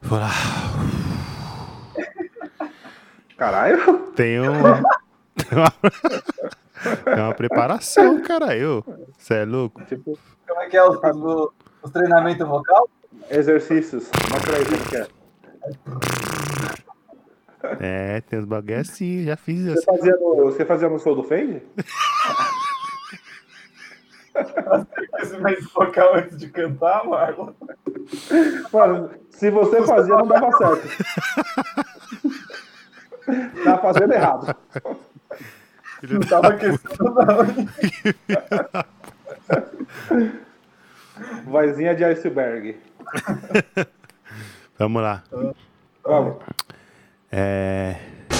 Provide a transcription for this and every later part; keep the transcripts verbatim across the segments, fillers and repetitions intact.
Vou lá. Caralho. Tem um... Tem uma... Tem uma preparação, caralho. Você é louco? Tipo, Como é que é os, os, os treinamentos vocal? exercícios. Mostra aí como que é. É, tem uns bagulho assim, já fiz Você assim. fazia no, você fazia no show do Fendi? Exercício vocal antes de cantar, Marlon. Mano, se você fazia, não dava certo. Tava fazendo errado. Não tava aquecendo, não. Vozinha de iceberg. Vamos lá. Vamos. É...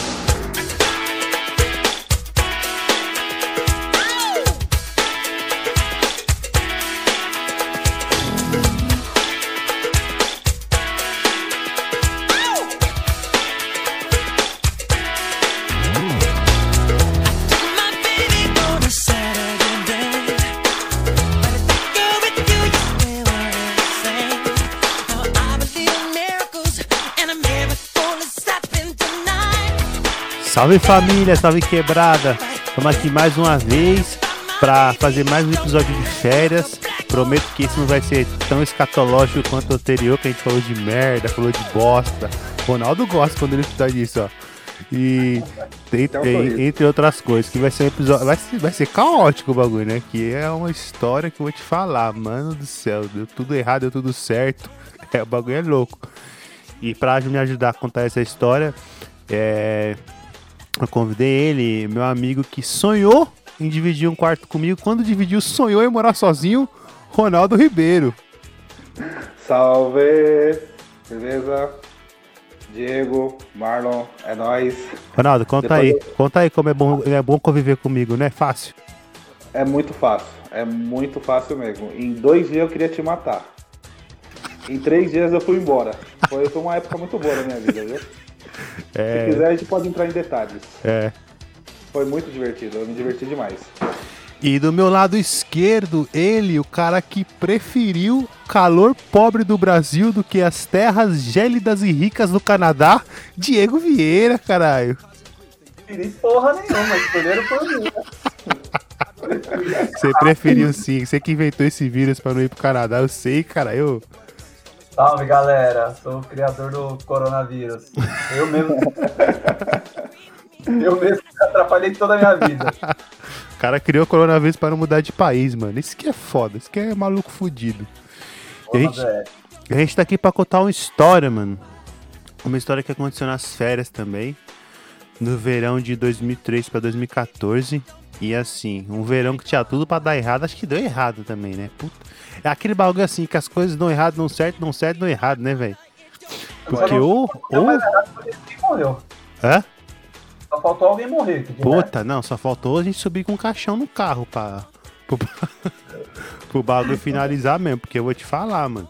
Salve família, salve quebrada. Estamos aqui mais uma vez para fazer mais um episódio de férias. Prometo que esse não vai ser tão escatológico quanto o anterior, que a gente falou de merda, falou de bosta. Ronaldo gosta quando ele escuta disso, ó. E entre, entre outras coisas, que vai ser um episódio. Vai ser, vai ser caótico o bagulho, né? Que é uma história que eu vou te falar, mano do céu. Deu tudo errado, deu tudo certo. É, o bagulho é louco. E pra me ajudar a contar essa história, é. Eu convidei ele, meu amigo que sonhou em dividir um quarto comigo. Quando dividiu, sonhou em morar sozinho, Ronaldo Ribeiro. Salve! Beleza? Diego, Marlon, é nóis. Ronaldo, conta Depois aí. eu... Conta aí como é bom, é bom conviver comigo, não é fácil? É muito fácil. É muito fácil mesmo. Em dois dias eu queria te matar. Em três dias eu fui embora. Foi, foi uma época muito boa na minha vida, viu? É... Se quiser, a gente pode entrar em detalhes. É. Foi muito divertido, eu me diverti demais. E do meu lado esquerdo, ele, o cara que preferiu o calor pobre do Brasil do que as terras gélidas e ricas do Canadá, Diego Vieira, caralho. Não queria porra nenhuma, escolheram por mim. Você preferiu sim, você que inventou esse vírus pra não ir pro Canadá, eu sei, cara, eu... Salve, galera. Sou o criador do coronavírus. Eu mesmo... Eu mesmo atrapalhei toda a minha vida. O cara criou o coronavírus para não mudar de país, mano. Isso que é foda, isso que é maluco fudido. E a, gente, a gente tá aqui pra contar uma história, mano. Uma história que aconteceu nas férias também. No verão de dois mil e treze pra dois mil e quatorze. E assim, um verão que tinha tudo pra dar errado. Acho que deu errado também, né? Puta. É aquele bagulho assim, que as coisas dão errado, dão certo, dão certo, dão errado, né, velho? Porque ou... ou... Ninguém morreu. Hã? Só faltou alguém morrer. Puta, não, só faltou a gente subir com um caixão no carro pra... Pro, pro bagulho finalizar mesmo, porque eu vou te falar, mano.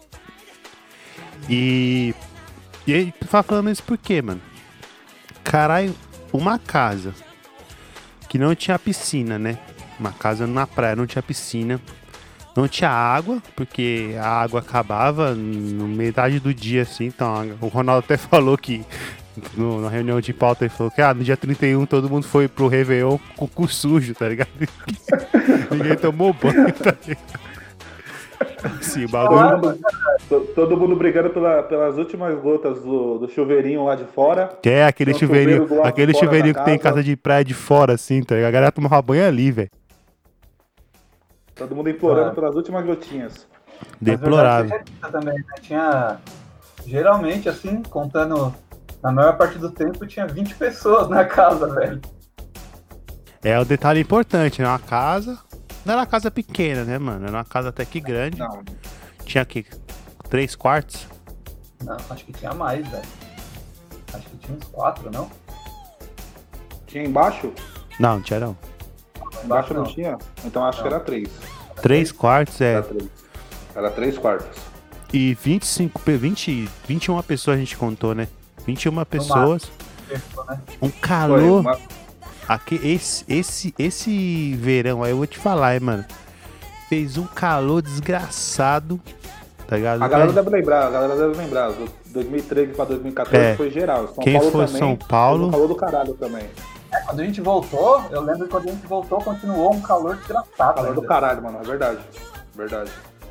E... E aí, tu tá falando isso por quê, mano? Caralho, uma casa que não tinha piscina, né? Uma casa na praia, não tinha piscina. Não tinha água, porque a água acabava no metade do dia, assim. Então, o Ronaldo até falou que, no, na reunião de pauta, ele falou que ah, no dia trinta e um todo mundo foi pro Réveillon com o cu sujo, tá ligado? Ninguém tomou banho, tá ligado? Sim, o bagulho... Todo, todo mundo brigando pela, pelas últimas gotas do, do chuveirinho lá de fora. Que é aquele chuveirinho, aquele chuveirinho que tem em casa de praia de fora, assim, tá ligado? A galera tomava banho ali, velho. Todo mundo implorando ah. pelas últimas gotinhas. Deplorável. Também, né? Tinha, geralmente, assim, contando, na maior parte do tempo, tinha vinte pessoas na casa, velho. É o um detalhe importante, né? Uma casa, não era uma casa pequena, né, mano? Era uma casa até que grande. Não. Tinha aqui três quartos? Não, acho que tinha mais, velho. Acho que tinha uns quatro, não? Tinha embaixo? Não, não tinha não. Embaixo não, não tinha? Então acho não. que era três. Três quartos, é. Era três, era três quartos. E vinte e cinco, vinte, vinte e uma pessoas a gente contou, né? vinte e uma pessoas. Um calor. Uma... Aqui, esse, esse, esse verão aí eu vou te falar, hein, mano. Fez um calor desgraçado. tá ligado? A galera É. deve lembrar, a galera deve lembrar. Do dois mil e treze pra dois mil e quatorze É. foi geral. São Quem Paulo for também, São Paulo- um calor do caralho também. É, quando a gente voltou, eu lembro que quando a gente voltou, continuou um calor desgraçado. Calor do ainda. caralho, mano, é verdade. Verdade.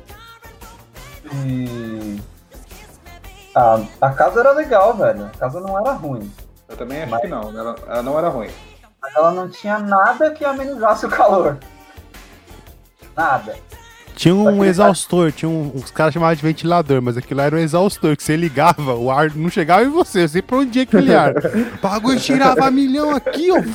E a, a casa era legal, velho. A casa não era ruim. Eu também acho Mas- que não, ela, ela não era ruim. Mas ela não tinha nada que amenizasse o calor. Nada. Tinha um Aquele exaustor, tinha um, os caras chamavam de ventilador, mas aquilo lá era um exaustor, que você ligava, o ar não chegava em você, eu sei pra onde ia aquele ar. O bagulho tirava milhão aqui, ó.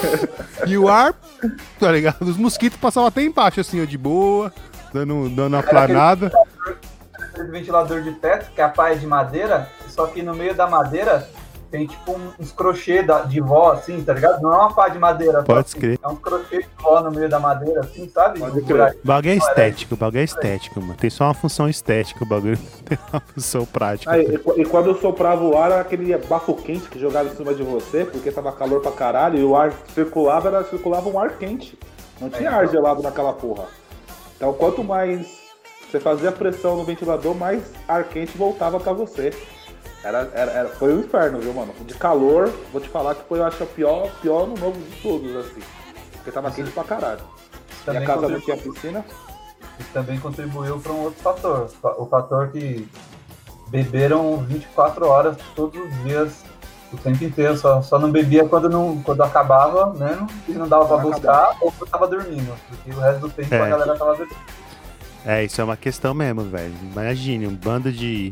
E o ar, tá ligado? Os mosquitos passavam até embaixo, assim, ó, de boa, dando, dando uma planada. Aquele ventilador de teto, que é a pá é de madeira, só que no meio da madeira tem tipo um- uns crochê da- de vó, assim, tá ligado? Não é uma pá de madeira. só Pode assim, crer. É um crochê de vó no meio da madeira, assim, sabe? Pode Um crer. buraco. O bagulho é estético, o bagulho é estético, mano. Tem só uma função estética, o bagulho não tem uma função prática. Ah, e, e quando eu soprava o ar, era aquele bafo quente que jogava em cima de você, porque tava calor pra caralho, e o ar circulava, era, circulava um ar quente. Não tinha ar gelado naquela porra. Então quanto mais você fazia pressão no ventilador, mais ar quente voltava pra você. Era, era, era- foi um inferno, viu, mano? De calor, vou te falar que foi, eu acho, o pior, pior no novo de todos, assim. Porque tava quente pra caralho. Também Minha casa não contribuiu- tinha piscina. Isso também contribuiu para um outro fator. O fator que beberam vinte e quatro horas todos os dias, o tempo inteiro. Só, só não bebia quando, não, quando acabava, né? E não dava pra Não buscar ou quando tava dormindo. Porque o resto do tempo É. a galera tava dormindo. É, isso é uma questão mesmo, velho. Imagine, um bando de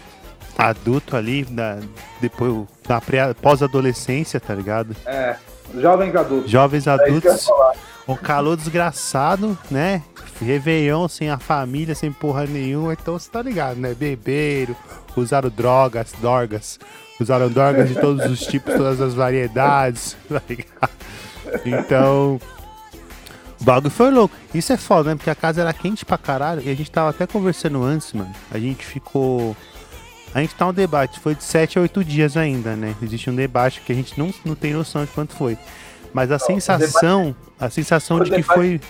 adulto ali, na, depois, na pré- pós-adolescência, tá ligado? É, jovens adultos. Jovens É isso que eu ia adultos, falar. um calor desgraçado, né? Réveillon sem a família, sem porra nenhuma, então você tá ligado, né? Beberam, usaram drogas, dorgas, usaram drogas de todos os tipos, todas as variedades, tá ligado? Então, o bagulho foi louco. Isso é foda, né? Porque a casa era quente pra caralho e a gente tava até conversando antes, mano. A gente ficou. A gente tá um debate, foi de sete a oito dias ainda, né? Existe um debate que a gente não, não tem noção de quanto foi. Mas a sensação, a sensação o de que debate- foi.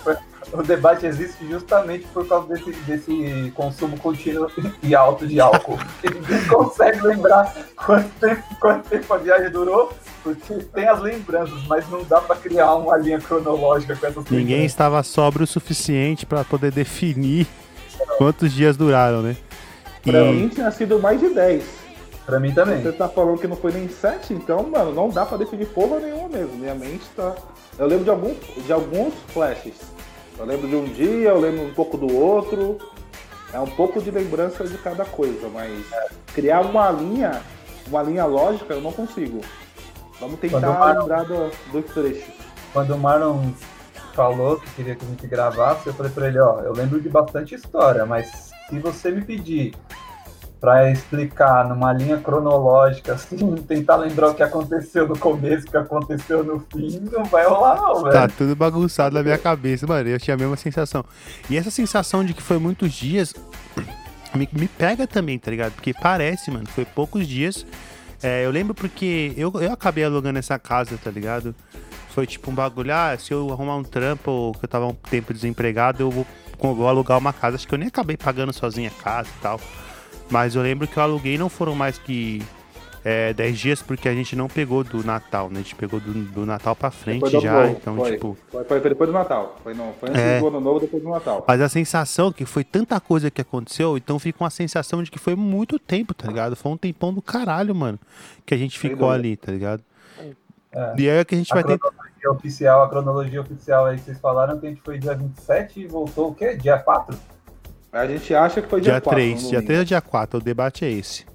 O debate existe justamente por causa desse, desse consumo contínuo e alto de álcool. Porque ninguém consegue lembrar quanto tempo, quanto tempo a viagem durou, porque tem as lembranças, mas não dá pra criar uma linha cronológica com essas Ninguém lembranças. estava sóbrio o suficiente pra poder definir quantos dias duraram, né? Pra E- mim tinha sido mais de dez. Pra mim também. Você tá falando que não foi nem sete, então, mano, não dá pra definir porra nenhuma mesmo. Minha mente tá. Eu lembro de alguns, de alguns flashes. Eu lembro de um dia, eu lembro um pouco do outro. É um pouco de lembrança de cada coisa, mas criar uma linha, uma linha lógica, eu não consigo. Vamos Quando tentar o Marlon- lembrar do- dos trechos. Quando o Marlon falou que queria que a gente gravasse, eu falei pra ele, ó, eu lembro de bastante história, mas se você me pedir pra explicar numa linha cronológica, assim, tentar lembrar o que aconteceu no começo, o que aconteceu no fim, não vai rolar não, velho. Tá tudo bagunçado na minha cabeça, mano. Eu tinha a mesma sensação. E essa sensação de que foi muitos dias me, me pega também, tá ligado? Porque parece, mano, foi poucos dias. É, eu lembro porque eu, eu acabei alugando essa casa, tá ligado? Foi tipo um bagulho, ah, se eu arrumar um trampo ou que eu tava um tempo desempregado, eu vou, vou alugar uma casa. Acho que eu nem acabei pagando sozinha a casa e tal. Mas eu lembro que eu aluguei não foram mais que é, dez dias, porque a gente não pegou do Natal, né? A gente pegou do, do Natal pra frente Depois do já, ano novo, então, foi. tipo... Foi, foi, foi depois do Natal. Foi, não, foi antes É. do ano novo, depois do Natal. Mas a sensação que foi tanta coisa que aconteceu, então fica uma sensação de que foi muito tempo, tá ligado? Foi um tempão do caralho, mano, que a gente Sem ficou dúvida. ali, tá ligado? É. E aí é que a gente A vai ter... cronologia oficial, a cronologia oficial aí que vocês falaram que a gente foi dia vinte e sete e voltou o quê? Dia quatro? A gente acha que foi dia, Dia quatro. três, no dia domingo. três ou dia quatro, o debate é esse.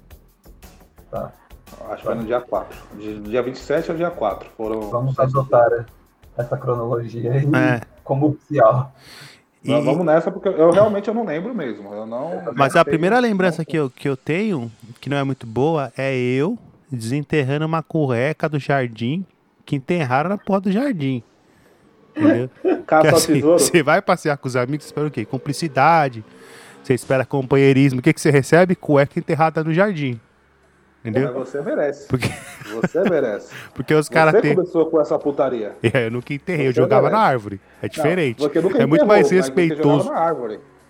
Tá. Acho que foi no dia quatro. De- Dia vinte e sete ao dia quatro. Foram Vamos sete adotar essa cronologia aí É. como oficial. E- Mas Vamos nessa, porque eu realmente eu não lembro mesmo. Eu não. Mas não a tenho- primeira lembrança não- que eu, que eu tenho, que não é muito boa, é eu desenterrando uma cueca do jardim que enterraram na porta do jardim. Entendeu? Porque Caça ao assim, tesouro. você vai passear com os amigos, você espera o quê? Cumplicidade. Você espera companheirismo. O que, que você recebe? Cueca enterrada no jardim. Mas Entendeu? você merece. Porque, Você merece. porque os Você caras têm. começou com essa putaria. É, eu nunca enterrei, eu Você jogava merece. na árvore. É diferente. Não, porque nunca É muito enterrou, mais mas você respeitoso. jogava na árvore.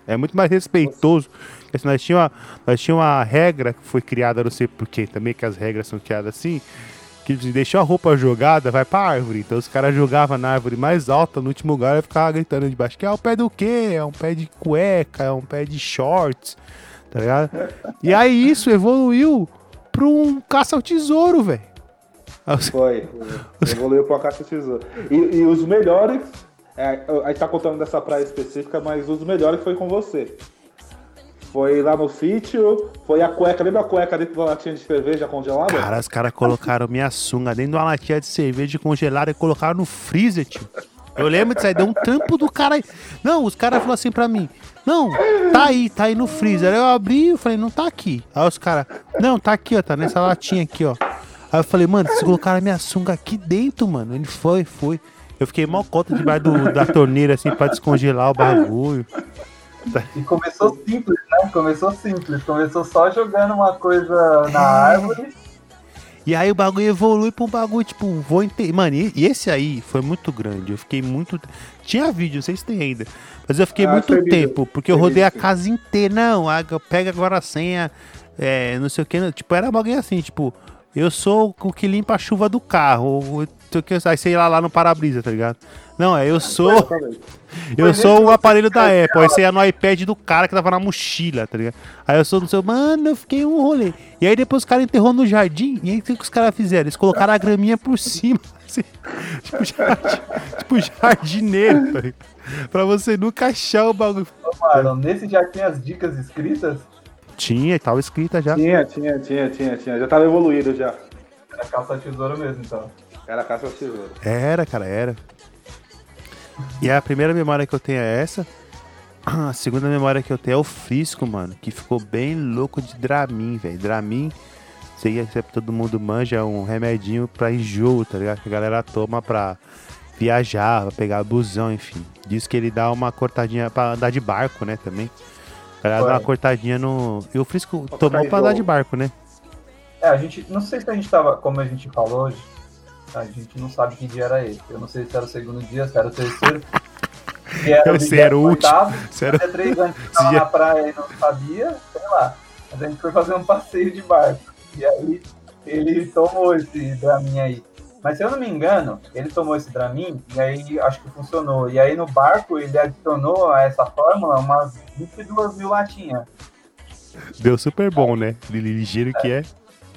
É muito mais respeitoso. Porque, assim, nós tínhamos uma, nós tinha uma regra que foi criada, não sei porquê, também que as regras são criadas assim, que deixou a roupa jogada, vai pra árvore. Então os caras jogavam na árvore mais alta, no último lugar, e ficavam gritando de baixo, que é um pé do quê? É um pé de cueca, é um pé de shorts, tá ligado? E aí isso evoluiu pra um caça ao tesouro, velho. Foi, foi. Evoluiu pra caça ao tesouro. E, e os melhores, é, a gente tá contando dessa praia específica, mas os melhores foi com você. Foi lá no sítio, foi a cueca, lembra a cueca dentro da latinha de cerveja congelada? Cara, os caras colocaram minha sunga dentro de uma latinha de cerveja congelada e colocaram no freezer, tio. Eu lembro disso aí, deu um trampo do cara aí. Não, os caras falaram assim pra mim, não, tá aí, tá aí no freezer. Aí eu abri e falei, não tá aqui. Aí os caras, não, tá aqui, ó, tá nessa latinha aqui, ó. Aí eu falei, mano, vocês colocaram minha sunga aqui dentro, mano. Ele foi, foi. Eu fiquei mal conta debaixo do, da torneira, assim, pra descongelar o bagulho. E começou simples, né? Começou simples. Começou só jogando uma coisa na árvore. E aí o bagulho evolui pra um bagulho, tipo, vou entender. Mano, e, e esse aí foi muito grande. Eu fiquei muito. Tinha vídeo, não sei se tem ainda. Mas eu fiquei ah, muito tempo, vídeo. Porque eu rodei a casa inteira. Não, pega agora a senha, é, não sei o que. Tipo, era bagulho assim, tipo, eu sou o que limpa a chuva do carro. Aí sei lá, lá no para-brisa, tá ligado? Não, é eu sou. Eu sou o aparelho da Apple. Aí você ia no iPad do cara que tava na mochila, tá ligado? Aí eu sou no seu. Mano, eu fiquei um rolê. E aí depois os caras enterrou no jardim. E aí o que os caras fizeram? Eles colocaram a graminha por cima. Assim, tipo, jardim, tipo jardineiro, tá ligado? Pra você nunca achar o bagulho. Ô, Marlon, nesse já tinha as dicas escritas? Tinha, tava escrita já. Tinha, tinha, tinha, tinha, tinha. Já tava evoluído já. Era caça ao tesouro mesmo, então. Era caça ao tesouro. Era, cara, era. E a primeira memória que eu tenho é essa. A segunda memória que eu tenho é o Frisco, mano. Que ficou bem louco de Dramin, velho. Dramin, sei que todo mundo manja, é um remedinho pra enjoo, tá ligado? Que a galera toma pra viajar, pra pegar busão, enfim. Diz que ele dá uma cortadinha pra andar de barco, né, também. A galera dá uma cortadinha no... E o Frisco pra tomou pra andar de barco, né? É, a gente... Não sei se a gente tava... Como a gente falou hoje, a gente não sabe que dia era esse. Eu não sei se era o segundo dia, se era o terceiro. Se era o se era o último. Se era três anos que estava na praia e não sabia, sei lá. Mas a gente foi fazer um passeio de barco. E aí ele tomou esse Dramin aí. Mas se eu não me engano, ele tomou esse Dramin e aí acho que funcionou. E aí no barco ele adicionou a essa fórmula umas vinte e duas mil latinhas. Deu super bom, né? Ligeiro que é.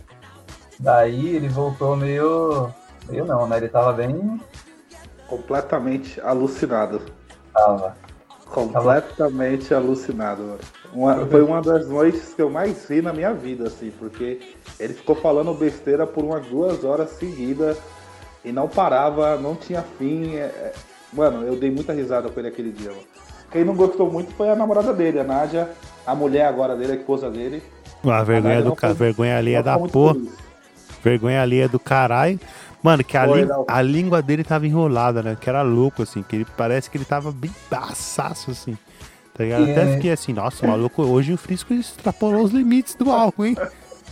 Daí ele voltou meio... Eu não, né? Ele tava bem... Completamente alucinado. Tava. Completamente tava... alucinado, mano. Uma, foi uma das noites que eu mais ri na minha vida, assim, porque ele ficou falando besteira por umas duas horas seguidas e não parava, não tinha fim. É... Mano, eu dei muita risada com ele aquele dia, mano. Quem não gostou muito foi a namorada dele, a Nádia, a mulher agora dele, a esposa dele. A vergonha, a do ca... vergonha alheia da porra. Vergonha alheia do caralho. Mano, que a, Foi, a língua dele tava enrolada, né? Que era louco, assim. Que ele parece que ele tava bem passaço, assim. Tá ligado? É. Até fiquei assim, nossa, maluco, hoje o Frisco extrapolou os limites do álcool, hein?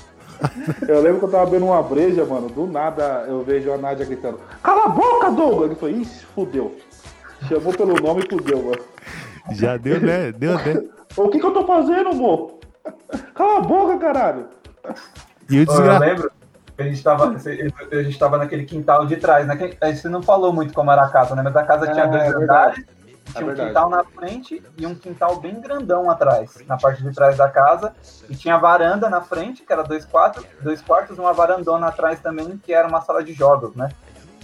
Eu lembro que eu tava vendo uma breja, mano. Do nada eu vejo a Nádia gritando: cala a boca, Douglas! Ele falou: ixi, fudeu. Chamou pelo nome e fudeu, mano. Já deu, né? Deu, né? O que que eu tô fazendo, amor? Cala a boca, caralho! E o desgraçado. Eu lembro. A gente, tava, a gente tava naquele quintal de trás, né? Você não falou muito como era a casa, né? Mas a casa é, tinha dois é andares, tinha é um quintal na frente e um quintal bem grandão atrás, na parte de trás da casa. E tinha varanda na frente, que era dois quartos, dois quartos, uma varandona atrás também, que era uma sala de jogos, né?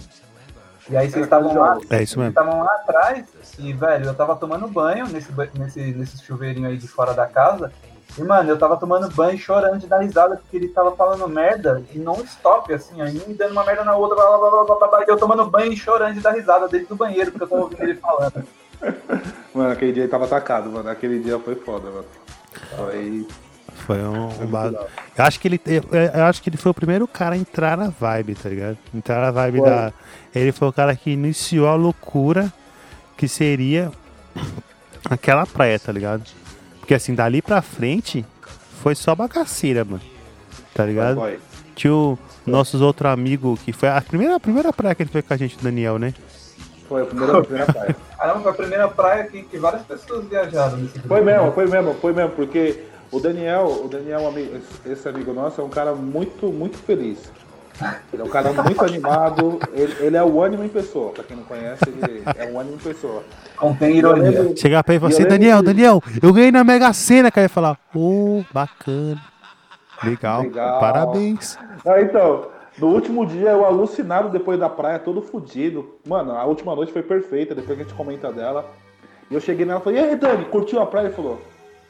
E aí vocês estavam lá, é isso mesmo. Estavam lá atrás e, velho, eu tava tomando banho nesse, nesse, nesse chuveirinho aí de fora da casa. E, mano, eu tava tomando banho chorando de dar risada, porque ele tava falando merda e não stop, assim, aí um dando uma merda na outra, blá, blá, blá, blá, blá, blá, e eu tomando banho e chorando de dar risada dentro do banheiro, porque eu tava ouvindo ele falando. Mano, aquele dia ele tava atacado, mano, aquele dia foi foda, mano. Foi... Foi um, um bagulho. Eu acho que ele, eu, eu acho que ele foi o primeiro cara a entrar na vibe, tá ligado? Entrar na vibe foi. da... Ele foi o cara que iniciou a loucura que seria aquela praia, tá ligado? Porque assim, dali pra frente, foi só bagaceira, mano. Tá ligado? Foi, foi. Tinha o nossos outros amigos, que foi a primeira, a primeira praia que ele foi com a gente, o Daniel, né? Foi a primeira, a primeira praia. Caramba, foi a primeira praia que, que várias pessoas viajaram nesse grupo. Foi mesmo, foi mesmo, foi mesmo, porque o Daniel, o Daniel, amigo, esse amigo nosso, é um cara muito, muito feliz. Ele é um cara muito animado, ele, ele é o ânimo em pessoa, pra quem não conhece, ele é o ânimo em pessoa. Contém ironia. lembro- Chegar pra ele e falar E eu assim, lembro Daniel, que- Daniel, eu ganhei na Mega Sena, cara. Ele falar, ô, bacana. Legal, Legal. parabéns. Ah, então, no último dia eu alucinado depois da praia, todo fudido. Mano, a última noite foi perfeita, depois que a gente comenta dela. E eu cheguei nela e falei, e aí, Dani, curtiu a praia? Ele falou,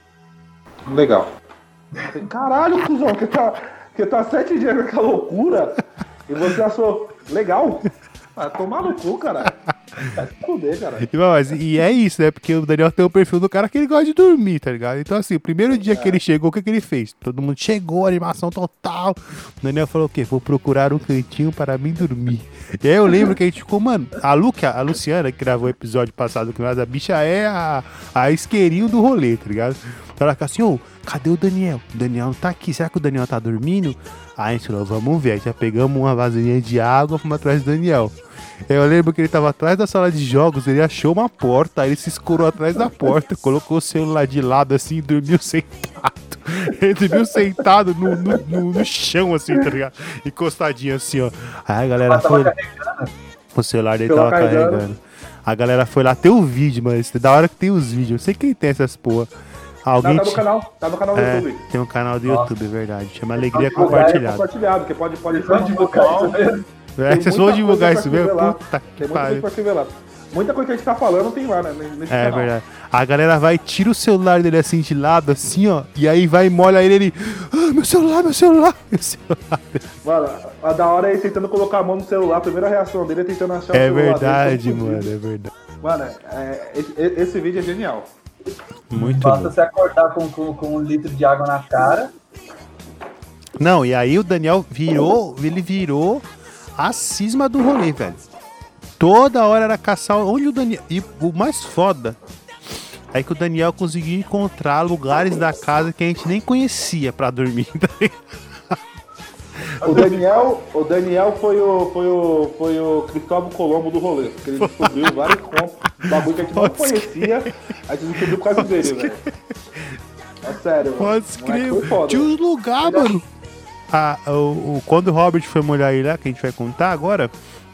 legal. Eu falei, caralho, cuzão, que tá, que tá sete dias com aquela loucura e você achou legal? Ah, tomar no cu, caralho. Vai se fuder, cara. E, mas, e é isso, né? Porque o Daniel tem o perfil do cara que ele gosta de dormir, tá ligado? Então, assim, o primeiro dia que ele chegou, o que, que ele fez? Todo mundo chegou, animação total. O Daniel falou o quê? Vou procurar um cantinho para mim dormir. E aí eu lembro que a gente ficou, mano, a Luca, a Luciana, que gravou o episódio passado com nós, a bicha é a, a isqueirinho do rolê, tá ligado? Então ela fica assim, ô, cadê o Daniel? O Daniel não tá aqui, será que o Daniel tá dormindo? Aí a gente falou, vamos ver, já pegamos uma vasilhinha de água, fomos atrás do Daniel. Eu lembro que ele tava atrás da sala de jogos, ele achou uma porta, aí ele se escorou atrás da porta, colocou o celular de lado assim e dormiu sentado. Ele dormiu sentado no, no, no, no chão, assim, tá ligado? Encostadinho assim, ó. Aí a galera Ela tava foi. carregando. O celular dele Celular tava carregando. carregando. A galera foi lá, tem o vídeo, mano. isso é Da hora que tem os vídeos. Eu sei quem tem essas porra. Tá, Alguém. tá no ti- canal, tá no canal do É, YouTube. tem um canal do Nossa. YouTube, é verdade. Chama Alegria Divulgar é Compartilhada. compartilhado, que pode, pode Vamos divulgar isso mesmo. É, Tem vocês muita vão divulgar coisa isso pra mesmo? se revelar. Puta que Tem muita coisa pariu. pra se revelar. Muita coisa que a gente tá falando tem lá, né? Nesse É canal. verdade. A galera vai, tira o celular dele assim de lado, assim, ó. E aí vai e molha ele, ele. Ah, meu celular, meu celular, meu celular. Mano, a da hora é ele tentando colocar a mão no celular. A primeira reação dele é tentando achar É o celular. verdade, dele, todo mano, fudido. é verdade. Mano, é, esse, esse vídeo é genial. Muito Basta bom. você acordar com, com, com um litro de água na cara. Não, e aí o Daniel virou, ele virou a cisma do rolê, velho. Toda hora era caçar onde o Daniel. E o mais foda é que o Daniel conseguiu encontrar lugares da casa que a gente nem conhecia pra dormir. tá ligado? O Daniel, o Daniel foi o, foi o, foi o Cristóvão Colombo do rolê. Porque ele descobriu vários pontos, bagulho que a gente não Pode conhecia. A gente descobriu por causa dele, velho. É sério, mano. Pode O moleque foi escrever. foda. Tinha uns lugares, mano. Ah, o, o- quando o Robert foi molhar ele lá, que a gente vai contar agora,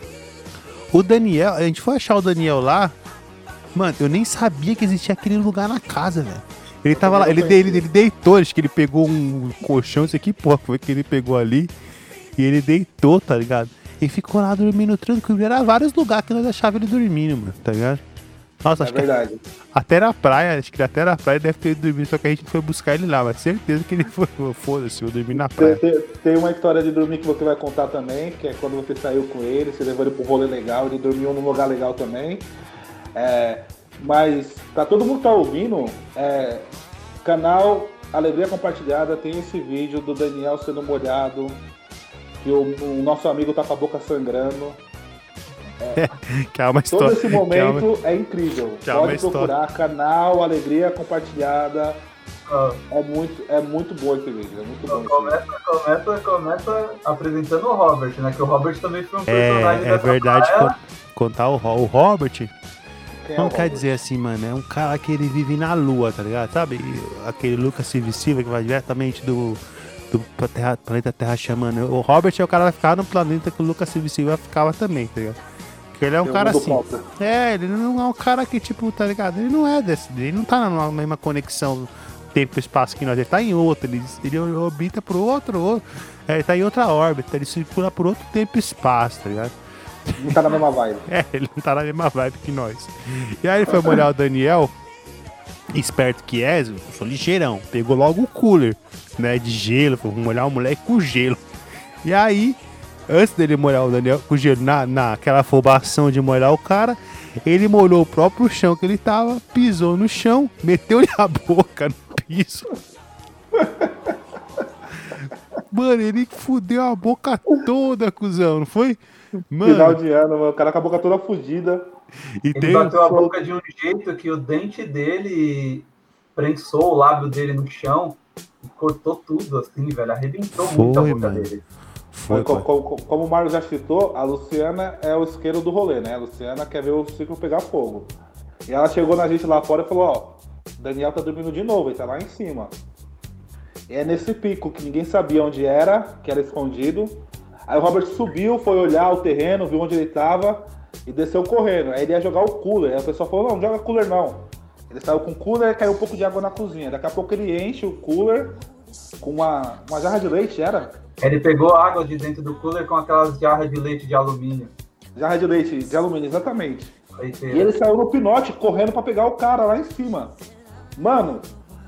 o Daniel, a gente foi achar o Daniel lá, mano, eu nem sabia que existia aquele lugar na casa, velho. Ele tava lá, ele, de- ele, ele deitou, acho que ele pegou um colchão, isso aqui, porra, foi que ele pegou ali, e ele deitou, tá ligado? E ficou lá dormindo tranquilo. Era vários lugares que nós achávamos ele dormindo, mano, tá ligado? Nossa, É acho que verdade. até na praia, acho que até na praia deve ter ido dormir, só que a gente foi buscar ele lá, mas certeza que ele foi, foda-se, eu dormi na Tem, praia. tem- tem uma história de dormir que você vai contar também, que é quando você saiu com ele, você levou ele pro rolê legal, ele dormiu num lugar legal também. É, mas, pra todo mundo que tá ouvindo, é, canal Alegria Compartilhada tem esse vídeo do Daniel sendo molhado, que o, o nosso amigo tá com a boca sangrando. Que é uma Todo história. esse que é uma- momento é incrível. que é uma Pode história. procurar, canal Alegria Compartilhada. Ó, É muito, é muito bom esse vídeo, é muito bom esse vídeo. Começa, começa, começa apresentando o Robert, né? Que o Robert também foi um personagem É, é dessa verdade, praia. con- contar o, Ro- o Robert, Quem é não o quer Robert? dizer assim, mano, é um cara que ele vive na lua, tá ligado? Sabe? E aquele Lucas Silva Silva que vai diretamente do, do pra terra- planeta Terra chamando. O Robert é o cara que vai ficar no planeta que o Lucas Silva Silva ficava também, tá ligado? Porque ele é um Tem cara mundo assim. falta. É, ele não é um cara que, tipo, tá ligado? Ele não é desse. Ele não tá na mesma conexão tempo e espaço que nós. Ele tá em outra. Ele, ele orbita por outro, outro. É, ele tá em outra órbita. Ele circula por outro tempo e espaço, tá ligado? Não tá na mesma vibe. É, ele não tá na mesma vibe que nós. E aí ele foi molhar o Daniel, esperto que é, eu sou ligeirão. Pegou logo o cooler, né, de gelo. Foi molhar o moleque com gelo. E aí, antes dele molhar o Daniel com gelo, na, naquela afobação de molhar o cara, ele molhou o próprio chão que ele tava, pisou no chão, meteu-lhe a boca no piso. Mano, ele fudeu a boca toda, cuzão, não foi? Final Mano, de ano, mano, o cara com a boca toda fudida. e Ele tem... bateu a boca de um jeito que o dente dele prensou o lábio dele no chão e cortou tudo, assim, velho. Arrebentou muito a Foi, boca mano. dele. Foi, Mas, foi. como, como o Mário já citou, a Luciana é o isqueiro do rolê, né? A Luciana quer ver o ciclo pegar fogo. E ela chegou na gente lá fora e falou, ó, Daniel tá dormindo de novo, ele tá lá em cima. E é nesse pico que ninguém sabia onde era, que era escondido. Aí o Robert subiu, foi olhar o terreno, viu onde ele tava e desceu correndo. Aí ele ia jogar o cooler. Aí o pessoal falou, não, não joga cooler não. Ele saiu com o cooler e caiu um pouco de água na cozinha. Daqui a pouco ele enche o cooler com uma, uma jarra de leite, era? Ele pegou água de dentro do cooler com aquelas jarras de leite de alumínio. Jarra de leite de alumínio, exatamente. Leiteira. E ele saiu no pinote correndo pra pegar o cara lá em cima. Mano,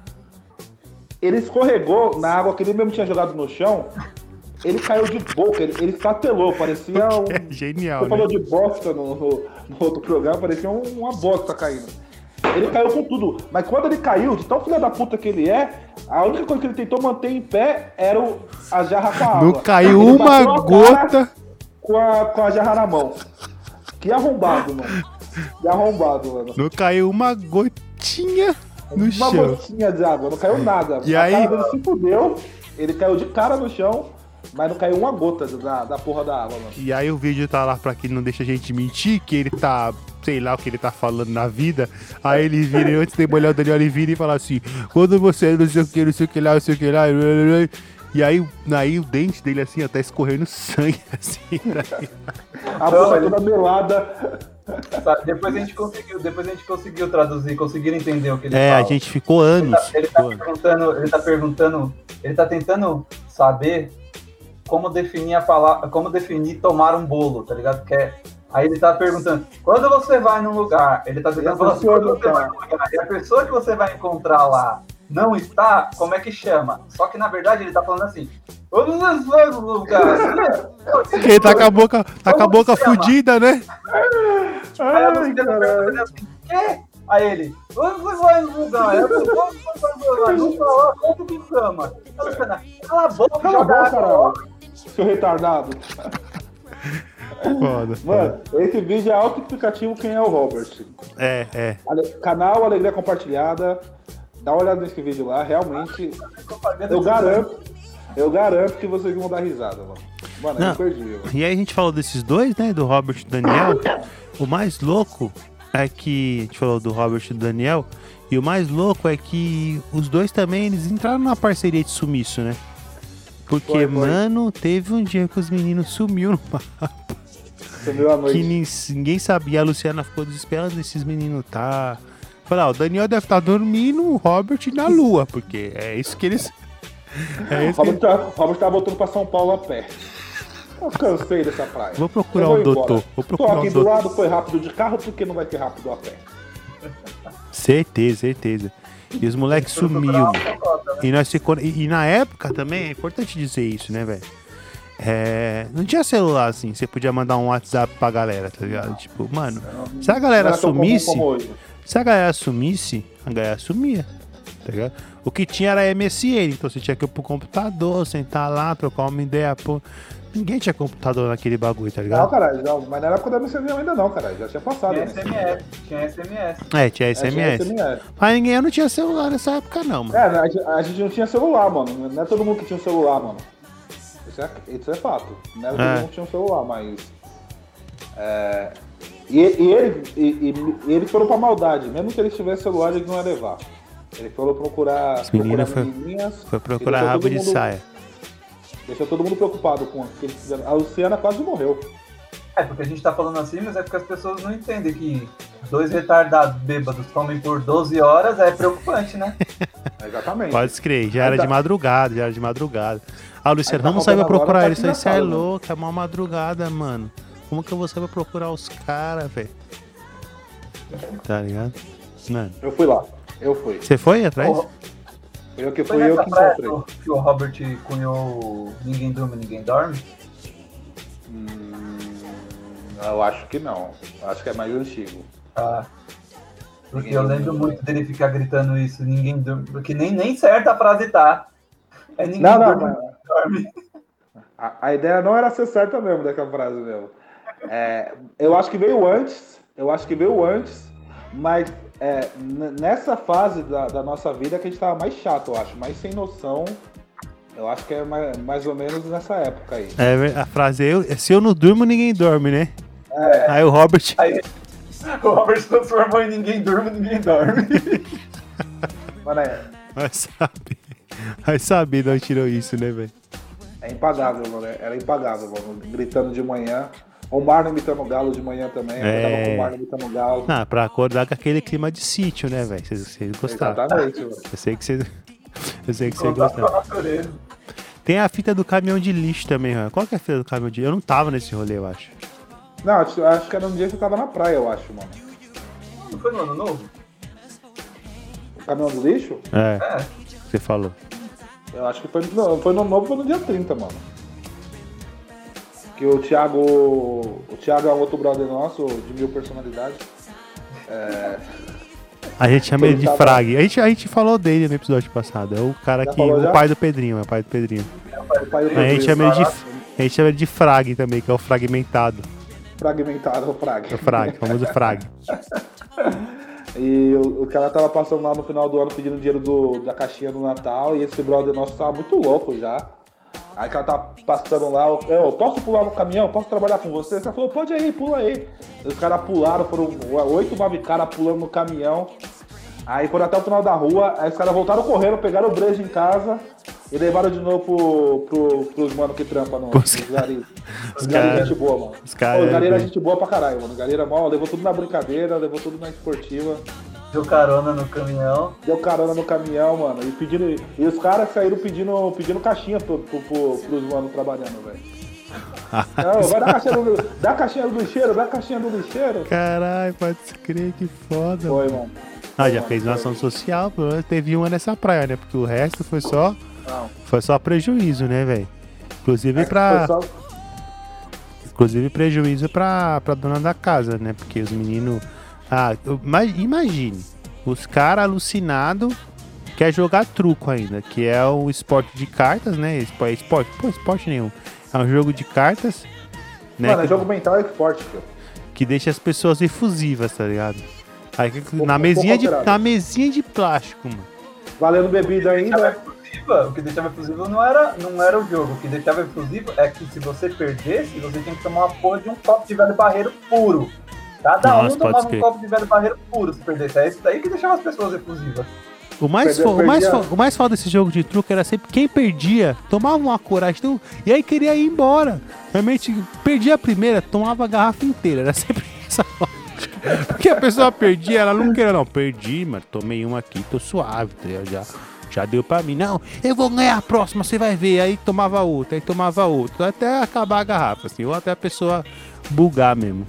ele escorregou na água que ele mesmo tinha jogado no chão. Ele caiu de boca, ele, ele estatelou, parecia um... É genial, Você né? falou de bosta no, no, no outro programa, parecia um, uma bosta caindo. Ele caiu com tudo, mas quando ele caiu, de tão filha da puta que ele é, a única coisa que ele tentou manter em pé era o, a jarra com a água. Não caiu Ele uma bateu a gota. cara Com a, com a jarra na mão. Que arrombado, mano. Que arrombado, mano. Não caiu uma gotinha no Uma chão. gotinha de água, não caiu nada. E a aí- cara dele se fudeu, ele caiu de cara no chão, mas não caiu uma gota da, da porra da água, mano. E aí o vídeo tá lá pra quem não deixa a gente mentir, que ele tá, sei lá o que ele tá falando na vida. Aí ele vira, antes de molhar o Daniel, ele vira e fala assim, quando você não sei o que, não sei o que lá, não sei o que lá. E aí, aí o dente dele assim, ó, tá escorrendo sangue assim. A Não, boca ele- toda melada. Sabe, Depois a gente conseguiu, depois a gente conseguiu traduzir, conseguiram entender o que ele É, fala. a gente ficou Ele anos. tá, ele tá ficou anos. perguntando, ele tá perguntando, ele tá tentando saber como definir a palavra, como definir tomar um bolo, tá ligado? Que é, aí ele tá perguntando, quando você vai num lugar, ele tá E a tentando falar assim, pessoa quando não você tá. vai num lugar, e a pessoa que você vai encontrar lá não está, como é que chama? Só que na verdade ele tá falando assim, quando você vai num lugar, Porque ele tá com a boca, tá com a boca fudida, né? aí a Ai, Luciana caralho. pergunta assim, quê? Aí ele, quando você vai no lugar, aí eu falo, quando você vai no lugar, não falar, como que chama? A Luciana, cala a boca, Cala a joga boca, água. caralho. Seu retardado. Foda. Mano, esse vídeo é autoexplicativo quem é o Robert. É, é. Ale- Canal Alegria Compartilhada. Dá uma olhada nesse vídeo lá, realmente. Eu garanto, eu garanto que vocês vão dar risada, mano. Mano, é Não. imperdível. E aí a gente falou desses dois, né? Do Robert e do Daniel. O mais louco é que. A gente falou do Robert e do Daniel. E o mais louco é que os dois também, eles entraram numa parceria de sumiço, né? Porque, Foi, foi. mano, teve um dia que os meninos sumiu no mapa. Sumiu a Que noite. nin- ninguém sabia. A Luciana ficou desesperada esses meninos tá. Falei, ó, o Daniel deve estar dormindo, o Robert na lua, porque é isso que eles. É isso que Robert eles... tá, Robert tá voltando pra São Paulo a pé. Eu cansei dessa praia. Vou procurar Eu vou um embora. doutor. Vou Tô procurar aqui um do doutor. lado, foi rápido de carro, por que não vai ter rápido a pé? Certeza, certeza. E os moleques sumiu. E, nós ficou, e, e na época também, é importante dizer isso, né, velho? É, não tinha celular assim, você podia mandar um WhatsApp pra galera, tá ligado? Tipo, mano, se a galera Não era tão comum sumisse, como hoje. se a galera sumisse, a galera sumia, tá ligado? O que tinha era M S N, então você tinha que ir pro computador, sentar lá, trocar uma ideia, pô. Ninguém tinha computador naquele bagulho, tá Não, ligado? caralho, não, mas não era época da M S N ainda não, caralho. Já tinha passado. Tinha né? S M S, tinha S M S. É, tinha É, tinha S M S. S M S. Mas ninguém eu não tinha celular nessa época, não, mano. É, a gente, a gente não tinha celular, mano. Não é todo mundo que tinha um celular, mano. Isso é, isso é fato. Não era todo É. mundo que tinha um celular, mas. É, e, e ele, e, e- e eles foram pra maldade. Mesmo que eles tivessem celular, eles não iam levar. Eles foram procurar, As meninas procurar foi- menininhas. Foi e procurar deixou rabo todo de mundo- saia. Deixou todo mundo preocupado com o que eles fizeram. A Luciana quase morreu. É, porque a gente tá falando assim, mas é porque as pessoas não entendem que dois retardados bêbados comem por doze horas é preocupante, né? Exatamente. Pode crer, já era Aí tá- de madrugada, já era de madrugada. Ah, Luciano, Aí tá vamos sair pra faltando agora procurar um eles. pouquinho Isso da é sala, né? louco, é uma madrugada, mano. Como que eu vou sair pra procurar os caras, velho? Tá ligado? Mano, Eu fui lá. Eu fui. você foi atrás? Porra, Eu que Foi fui eu nessa que praia encontrei. que o Robert cunhou Ninguém Dorme, Ninguém Dorme? Hum, eu acho que não. Eu acho que é mais antigo. Ah, porque Ninguém eu dorme, lembro ninguém muito dele ficar gritando isso, ninguém dorme, porque nem, nem certa a frase tá. É ninguém Não, não, dorme, não. ninguém dorme. A, a ideia não era ser certa mesmo daquela frase mesmo. É, eu acho que veio antes, eu acho que veio antes, mas é, n- nessa fase da, da nossa vida que a gente tava mais chato, eu acho, mais sem noção Eu acho que é mais, mais ou menos nessa época aí. É, a frase é, eu, se eu não durmo, ninguém dorme, né? É. Aí o Robert... Aí, o Robert se transformou em ninguém durma, ninguém dorme. Mano, é, Vai saber. Vai saber de onde tirou isso, né, velho? é impagável, mano. Era impagável, mano. Gritando de manhã. O Marlon imitando o Galo de manhã também. Eu É. tava com o Marlon imitando o Galo. Ah, pra acordar com aquele clima de sítio, né, velho? Vocês, vocês gostaram. Exatamente, mano. Eu sei que vocês... Eu sei que vocês Contato com a gostaram. natureza. Tem a fita do caminhão de lixo também, ó. Qual que é a fita do caminhão de lixo? Eu não tava nesse rolê, eu acho. Não, acho, acho que era um dia que eu tava na praia, eu acho, mano. Não foi no ano novo? O caminhão do lixo? É, É. você falou. Eu acho que foi, não, foi no novo, foi no dia trinta, mano. Que o Thiago. O Thiago é um outro brother nosso, de mil personalidades. É, A gente chama ele de Tava- Frag. A gente, a gente falou dele no episódio passado. É o cara Já que... falou O já? pai do Pedrinho, é o pai do Pedrinho. o pai do A gente Rodrigo, chama ele de... Frag- A gente chama ele de Frag também, que é o fragmentado. Fragmentado, o Frag. É o Frag, o famoso Frag. E o, o cara tava passando lá no final do ano pedindo dinheiro do, da caixinha do Natal e esse brother nosso tava muito louco já. Aí o cara tava passando lá, eu, eu posso pular no caminhão? Posso trabalhar com você? Você falou, pode aí, pula aí. Os caras pularam, foram oito, nove caras pulando no caminhão. Aí foram até o final da rua, aí os caras voltaram correndo, pegaram o brejo em casa e levaram de novo pro, pro, pros mano que trampa no Os nos garis. Os os garis cara- gente boa, mano. os cara- Pô, o gari era gente boa pra caralho, mano. O gari era mal, levou tudo na brincadeira, levou tudo na esportiva. Deu carona no caminhão. Deu carona no caminhão, mano. E, pedindo, e os caras saíram pedindo, pedindo caixinha pro, pro, pro, pros manos trabalhando, velho. Não, vai dar a caixinha do, dá a caixinha do lixeiro, dá a caixinha do lixeiro. Caralho, pode crer, que foda. Foi, mano. mano. Ah, já Foi, fez uma mano, ação foi. social, pelo menos teve uma nessa praia, né? Porque o resto foi só, Não. foi só prejuízo, né, velho? Inclusive É, pra... foi só- Inclusive prejuízo pra, pra dona da casa, né? Porque os meninos... Ah, eu- mas imagine, os caras alucinados quer jogar truco ainda, que é o esporte de cartas, né? Espo- Esporte, pô, esporte nenhum. É um jogo de cartas, né? Mano, é que, jogo mental e esporte, filho. que deixa as pessoas efusivas, tá ligado? Aí, que- Pouco- na, mesinha pouco de, alterado. na mesinha de plástico, mano. Valendo bebida ainda. O que deixava exclusivo não era, não era o jogo. O que deixava exclusivo é que se você perdesse, você tinha que tomar uma porra de um copo de velho barreiro puro. Cada Nossa, um pode tomava crer. um copo de velho barreiro puro se perdesse. É isso daí que deixava as pessoas efusivas. O mais, Perdeu- fo- o, mais perdia. fo- o mais foda desse jogo de truque era sempre quem perdia, tomava uma coragem então, e aí queria ir embora. Realmente, perdia a primeira, tomava a garrafa inteira. Era sempre essa lógica. Porque a pessoa perdia, ela não queria, não. Perdi, mano, tomei uma aqui, tô suave, tá ligado? já, já deu pra mim. Não, eu vou ganhar a próxima, você vai ver. Aí tomava outra, aí tomava outra, até acabar a garrafa, assim, ou até a pessoa bugar mesmo.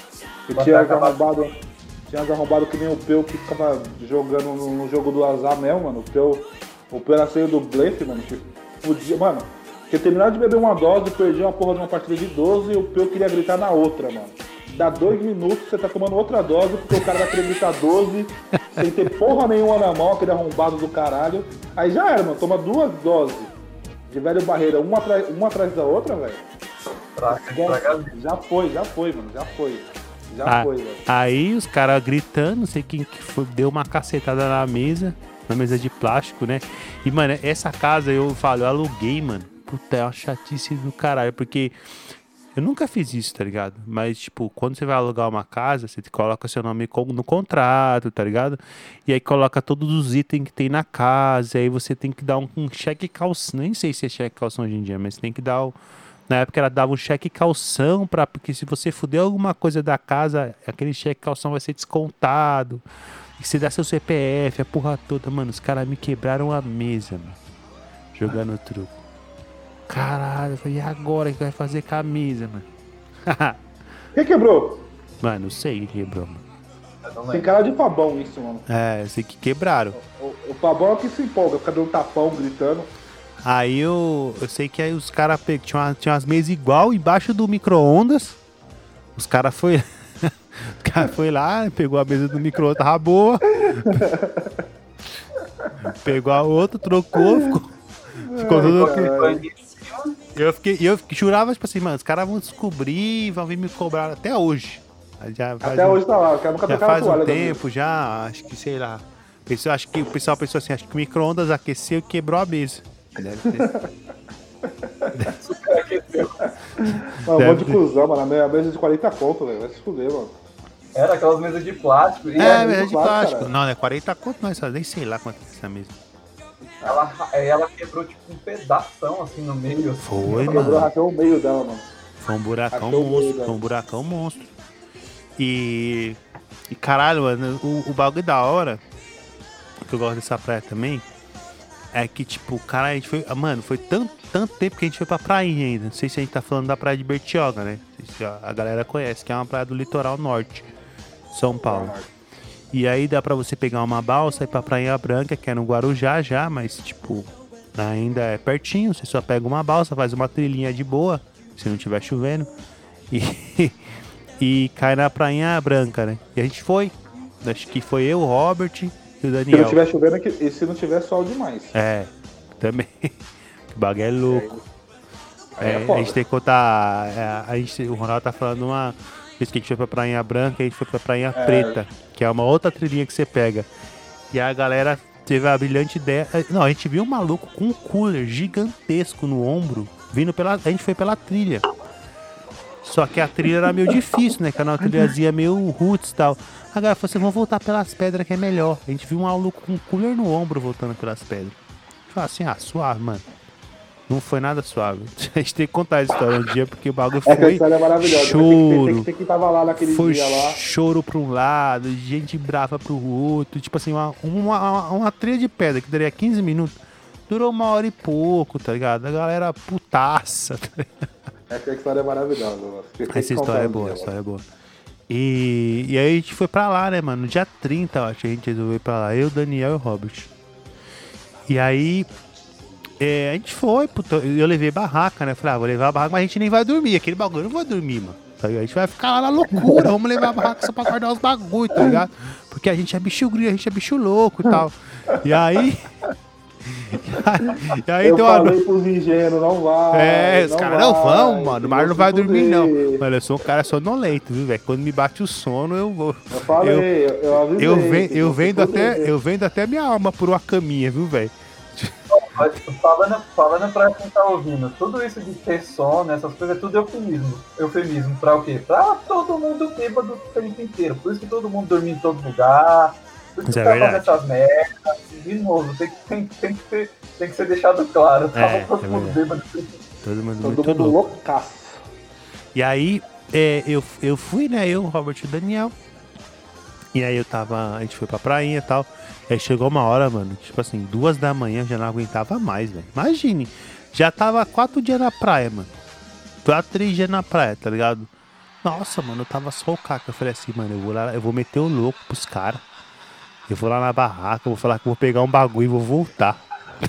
E tinha uns arrombados, tinha uns arrombados que nem o Peu que ficava jogando no, no jogo do azar mesmo, mano. O Peu, o Peu era cheio do blefe, mano. Que podia, mano, que terminava de beber uma dose, perdia uma porra de uma partida de doze e o Peu queria gritar na outra, mano. Dá dois minutos, você tá tomando outra dose, porque o cara vai querer gritar doze, sem ter porra nenhuma na mão, aquele arrombado do caralho. Aí já era, mano. Toma duas doses de velho barreira, uma atrás, uma atrás da outra, velho. Pra, pra Já foi, já foi, mano. Já foi. Já Ah, foi, velho. aí os caras gritando, não sei quem que foi, deu uma cacetada na mesa, na mesa de plástico, né? E, mano, essa casa eu falo, eu aluguei, mano. Puta, é uma chatice do caralho, porque eu nunca fiz isso, tá ligado? Mas, tipo, quando você vai alugar uma casa, você coloca seu nome co- no contrato, tá ligado? E aí coloca todos os itens que tem na casa, aí você tem que dar um, um cheque calção, nem sei se é cheque calção hoje em dia, mas tem que dar o... Na época ela dava um cheque calção, pra, porque se você fuder alguma coisa da casa, aquele cheque calção vai ser descontado. E se dá seu C P F, a porra toda, mano, os caras me quebraram a mesa, mano. Jogando truco. Caralho, eu falei, e agora que vai fazer com a mesa, mano? Quem quebrou? Mano, não sei quem quebrou, mano. Eu não Tem lembro. cara de pabão isso, mano. É, eu sei que quebraram. O, o pabão é o que se empolga, fica dando tapão, gritando. Aí eu, eu sei que aí os caras pe- tinha, uma, tinha umas mesas igual embaixo do micro-ondas. Os caras foi, os cara foi lá, pegou a mesa do micro-ondas, tava boa. Pegou a outra, trocou, ficou, ficou tudo ok. Eu fiquei, eu fiquei- jurava, tipo assim, mano, os caras vão descobrir, vão vir me cobrar até hoje. Aí Já faz Até um- hoje tá lá, o cara nunca já trocaram a faz um toalha da mesa. tempo, já, acho que, sei lá. Pessoal, acho que o pessoal pensou assim, acho que o micro-ondas aqueceu e quebrou a mesa. Deve ter. Superaqueceu. Mano, um Deve monte de cuzão, mano. A mesa de quarenta conto, velho. Vai se fuder, mano. Era aquelas mesas de plástico. E É, ela, mesa de plástico, plástico. cara. Não, não é quarenta conto, não, só nem sei lá quanto é essa mesa. ela, ela quebrou tipo um pedação assim no meio. Assim. Foi, Quebrou, mano. rachou o meio dela, mano. Foi um buracão Achou monstro, doido, foi um buracão monstro. E, e caralho, mano, o, o bagulho da hora, que eu gosto dessa praia também, é que, tipo, cara, a gente foi, mano, foi tanto, tanto tempo que a gente foi pra prainha ainda. Não sei se a gente tá falando da praia de Bertioga, né? Não sei se a, a galera conhece, que é uma praia do litoral norte, São Paulo. E aí dá pra você pegar uma balsa e ir pra Praia Branca, que é no Guarujá já, mas, tipo, ainda é pertinho. Você só pega uma balsa, faz uma trilhinha de boa, se não tiver chovendo, e, e cai na Prainha Branca, né? E a gente foi. Acho que foi eu, o Robert e o Se Daniel. não tiver chovendo aqui- e se não tiver sol demais. É, também. O bagulho é louco. Aí é É, a foda. gente tem que contar. é, a gente, o Ronaldo tá falando uma vez que a gente foi pra Prainha Branca, a gente foi pra Prainha Preta, que é uma outra trilhinha que você pega. E a galera teve a brilhante ideia. Não, a gente viu um maluco com um cooler gigantesco no ombro, vindo pela. A gente foi pela trilha. Só que a trilha era meio difícil, né? Que era uma trilhazinha meio roots e tal. A galera falou assim: vamos voltar pelas pedras que é melhor. A gente viu um maluco com um cooler no ombro voltando pelas pedras. Falei assim: ah, suave, mano. Não foi nada suave. A gente tem que contar essa história um dia, porque o bagulho É que a foi história é maravilhosa. Tem que, choro. tem, que, tem que tava lá naquele Foi dia lá. choro pra um lado, gente brava pro outro. Tipo assim, uma, uma, uma trilha de pedra que daria quinze minutos. Durou uma hora e pouco, tá ligado? A galera putaça. Tá ligado? Essa história é maravilhosa, mano. Tem que Essa contar história é um boa, dia, essa história é boa. E, e aí a gente foi pra lá, né, mano? No dia trinta, eu acho que a gente resolveu ir pra lá. Eu, Daniel e o Robert. E aí, é, a gente foi, puta, eu levei barraca, né? Falei, ah, vou levar a barraca, mas a gente nem vai dormir. Aquele bagulho eu não vou dormir, mano. Tá ligado? A gente vai ficar lá na loucura, vamos levar a barraca só pra guardar os bagulhos, tá ligado? Porque a gente é bicho gringo, a gente é bicho louco e tal. E aí... E aí Eu deu uma falei pros ingênuos, não vai. É, os não caras não vai, vão, mano. O Mário não vai vou se dormir, não. fuder. Mano, eu sou um cara sonolento, viu, velho? Quando me bate o sono, eu vou. Eu falei, eu, eu avisei. Eu, ven- que eu, vou se vendo fuder. até, eu vendo até minha alma por uma caminha, viu, velho? Mas falando, falando pra quem tá ouvindo, tudo isso de ter sono, essas coisas, é tudo eufemismo. Eufemismo pra o quê? Pra todo mundo bêbado o tempo inteiro. Por isso que todo mundo dorme em todo lugar. Por isso Isso que é tá fazendo verdade. essas merdas. De novo, tem, que- tem, tem, que ser, tem que ser deixado claro. Tava É, todo é mundo verdade. bêbado. Todo mundo Todo muito mundo louco. loucaço. E aí, é, eu, eu fui, né? Eu, o Robert e o Daniel. E aí eu tava. A gente foi pra prainha e tal. Aí chegou uma hora, mano. Tipo assim, duas da manhã eu já não aguentava mais, velho. Imagine. Já tava quatro dias na praia, mano. Quatro, três dias na praia, tá ligado? Nossa, mano, eu tava só o caco. Eu falei assim, mano, eu vou lá, eu vou meter o louco pros caras. Eu vou lá na barraca, eu vou falar que eu vou pegar um bagulho e vou voltar.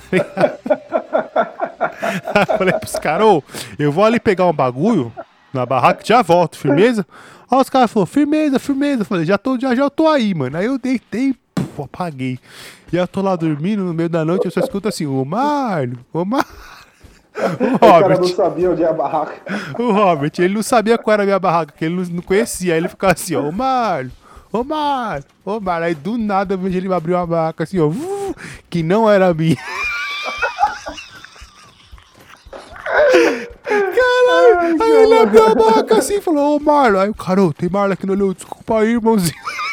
Eu falei pros caras, ô, eu vou ali pegar um bagulho na barraca e já volto, firmeza? Aí os caras falaram, firmeza, firmeza. Eu falei, já tô, já, já tô aí, mano. Aí eu deitei, puf, apaguei. E eu tô lá dormindo, no meio da noite, eu só escuto assim, ô Mário, ô Mário. O O cara Robert, não sabia onde é a barraca. o Robert, ele não sabia qual era a minha barraca, que ele não, não conhecia. Aí ele ficava assim, ó, ô Mário, ô Mário, ô Mário. Aí do nada eu vejo ele abrir uma barraca assim, ó, uh, que não era minha. Caralho, aí ele abriu a barraca assim e falou, ô Marlon. Aí o cara, ô, tem Marlon aqui no olho, desculpa aí, irmãozinho.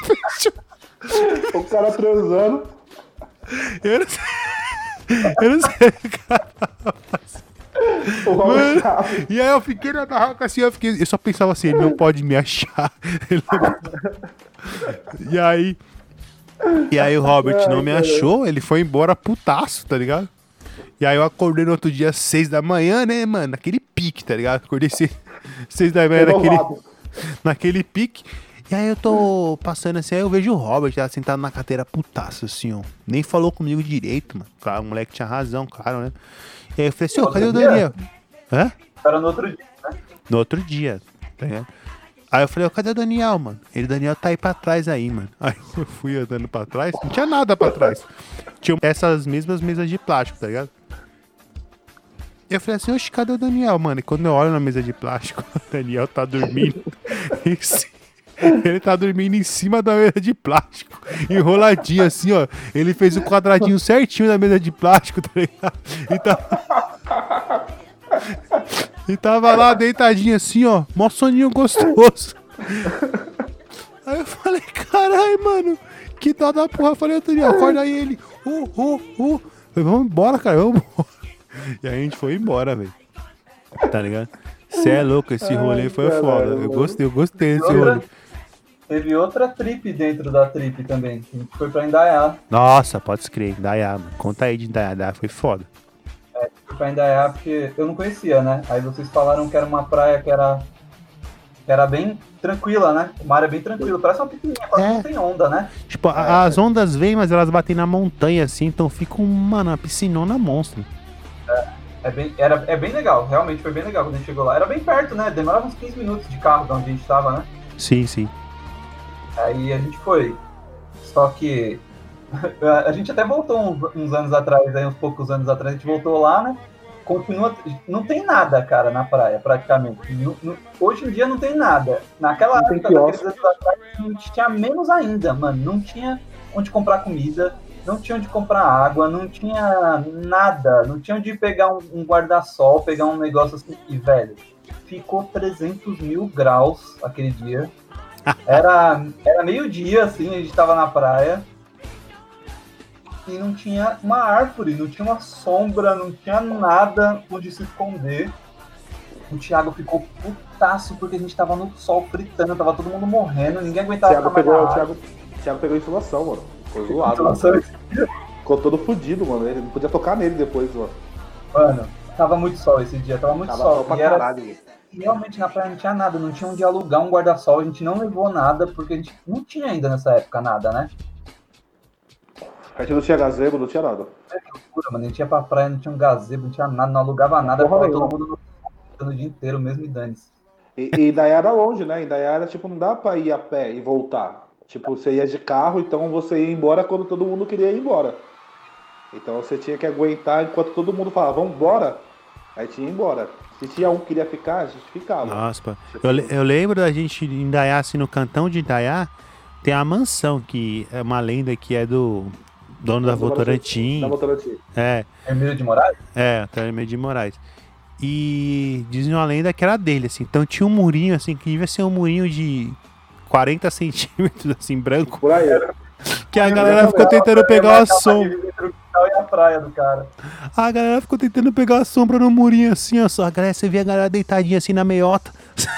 O cara transando. Eu não sei, eu não sei, cara. O Mano, Robert sabe. e aí eu fiquei na barraca assim, eu, fiquei, eu só pensava assim, ele não pode me achar. Ele não- E aí, e aí o Robert não me achou, ele foi embora putaço, tá ligado? E aí eu acordei no outro dia às seis da manhã, né, mano, naquele pique, tá ligado? Acordei seis, seis da manhã naquele, Renovado. naquele pique. E aí eu tô passando assim, aí eu vejo o Robert lá sentado na cadeira putaço, assim, ó. Nem falou comigo direito, mano. Claro, o moleque tinha razão, claro, né? E aí eu falei assim, ô, cadê o Daniel? Hã? Era no outro dia, né? No outro dia, tá ligado? Aí eu falei, ó, cadê o Daniel, mano? Ele, Daniel tá aí pra trás aí, mano. Aí eu fui andando pra trás, não tinha nada pra trás. Tinha essas mesmas mesas de plástico, tá ligado? Eu falei assim, oxe, cadê o Daniel, mano? E quando eu olho na mesa de plástico, o Daniel tá dormindo em cima. Ele tá dormindo em cima da mesa de plástico, enroladinho assim, ó. Ele fez o quadradinho certinho da mesa de plástico, tá ligado? E tá... E tava lá deitadinho assim, ó, mó soninho gostoso. Aí eu falei, caralho, mano, que dó da porra. Eu falei, Antônio, acorda aí ele. Uh, uh, uh. Falei, vamos embora, cara, vamos embora. E aí a gente foi embora, velho. Tá ligado? Cê é louco, esse rolê Ai, foi caralho, foda. Eu mano. gostei, eu gostei desse Outra- rolê. Teve outra trip dentro da trip também. que A gente foi pra Indaiá. Nossa, pode escrever, Indaiá, mano. Conta aí de Indaiá, Indaiá foi foda. Fui pra Indaiá porque eu não conhecia, né? Aí vocês falaram que era uma praia que era, que era bem tranquila, né? Uma área bem tranquila. Parece uma pequenininha, quase É. não tem onda, né? Tipo, a- as ondas vêm, mas elas batem na montanha assim, então fica uma, uma piscinona monstro. É bem, era, é bem legal, realmente foi bem legal quando a gente chegou lá. Era bem perto, né? Demorava uns quinze minutos de carro de onde a gente tava, né? Sim, sim. Aí a gente foi. Só que a gente até voltou uns, uns anos atrás, aí uns poucos anos atrás, a gente voltou lá, né? Continua. Não tem nada, cara, na praia, praticamente. Não- não- hoje em dia não tem nada. Naquela Não tem época, daqueles quiosque. anos atrás, não tinha menos ainda, mano. Não tinha onde comprar comida, não tinha onde comprar água, não tinha nada. Não tinha onde pegar um, um guarda-sol, pegar um negócio assim. E, velho, ficou trezentos mil graus aquele dia. Era, era meio-dia, assim, a gente tava na praia. E não tinha uma árvore, não tinha uma sombra, não tinha nada onde se esconder. O Thiago ficou putaço porque a gente tava no sol fritando, tava todo mundo morrendo, ninguém O aguentava Thiago ficar mais pegou, na o água. Thiago, o Thiago pegou insolação, mano. Foi zoado. Insolação. Mano. Ficou todo fudido, mano. Ele não podia tocar nele depois, mano. Mano, tava muito sol esse dia, tava muito Tava sol. só pra E era, caralho. realmente na praia não tinha nada, não tinha onde alugar um guarda-sol, a gente não levou nada, porque a gente não tinha ainda nessa época nada, né? A gente não tinha gazebo, não tinha nada. Loucura, mano, a gente ia pra praia, não tinha um gazebo, não tinha nada, não alugava nada, Porra ficava todo nenhuma. mundo no, no dia inteiro, mesmo e dane-se. E, e daí era longe, né? E daí era tipo, não dá pra ir a pé e voltar. Tipo, você ia de carro, então você ia embora quando todo mundo queria ir embora. Então você tinha que aguentar enquanto todo mundo falava, vamos embora. Aí tinha que ir embora. Se tinha um que queria ficar, a gente ficava. Nossa, pô. Eu, le- eu lembro da gente em Indaiá, assim, no cantão de Indaiá, tem a mansão, que é uma lenda que é do dono da Votorantim. Da Votorantim. É, Emílio de Moraes? é, até Hermínio de Moraes. E dizem uma lenda que era dele, assim. Então tinha um murinho, assim, que devia ser um murinho de quarenta centímetros, assim, branco. Por aí. Que a galera ficou tentando pegar a sombra. Entre o quintal e a praia do cara. A galera ficou tentando pegar a sombra no murinho, assim, ó. Só a galera, você via a galera deitadinha, assim, na meiota.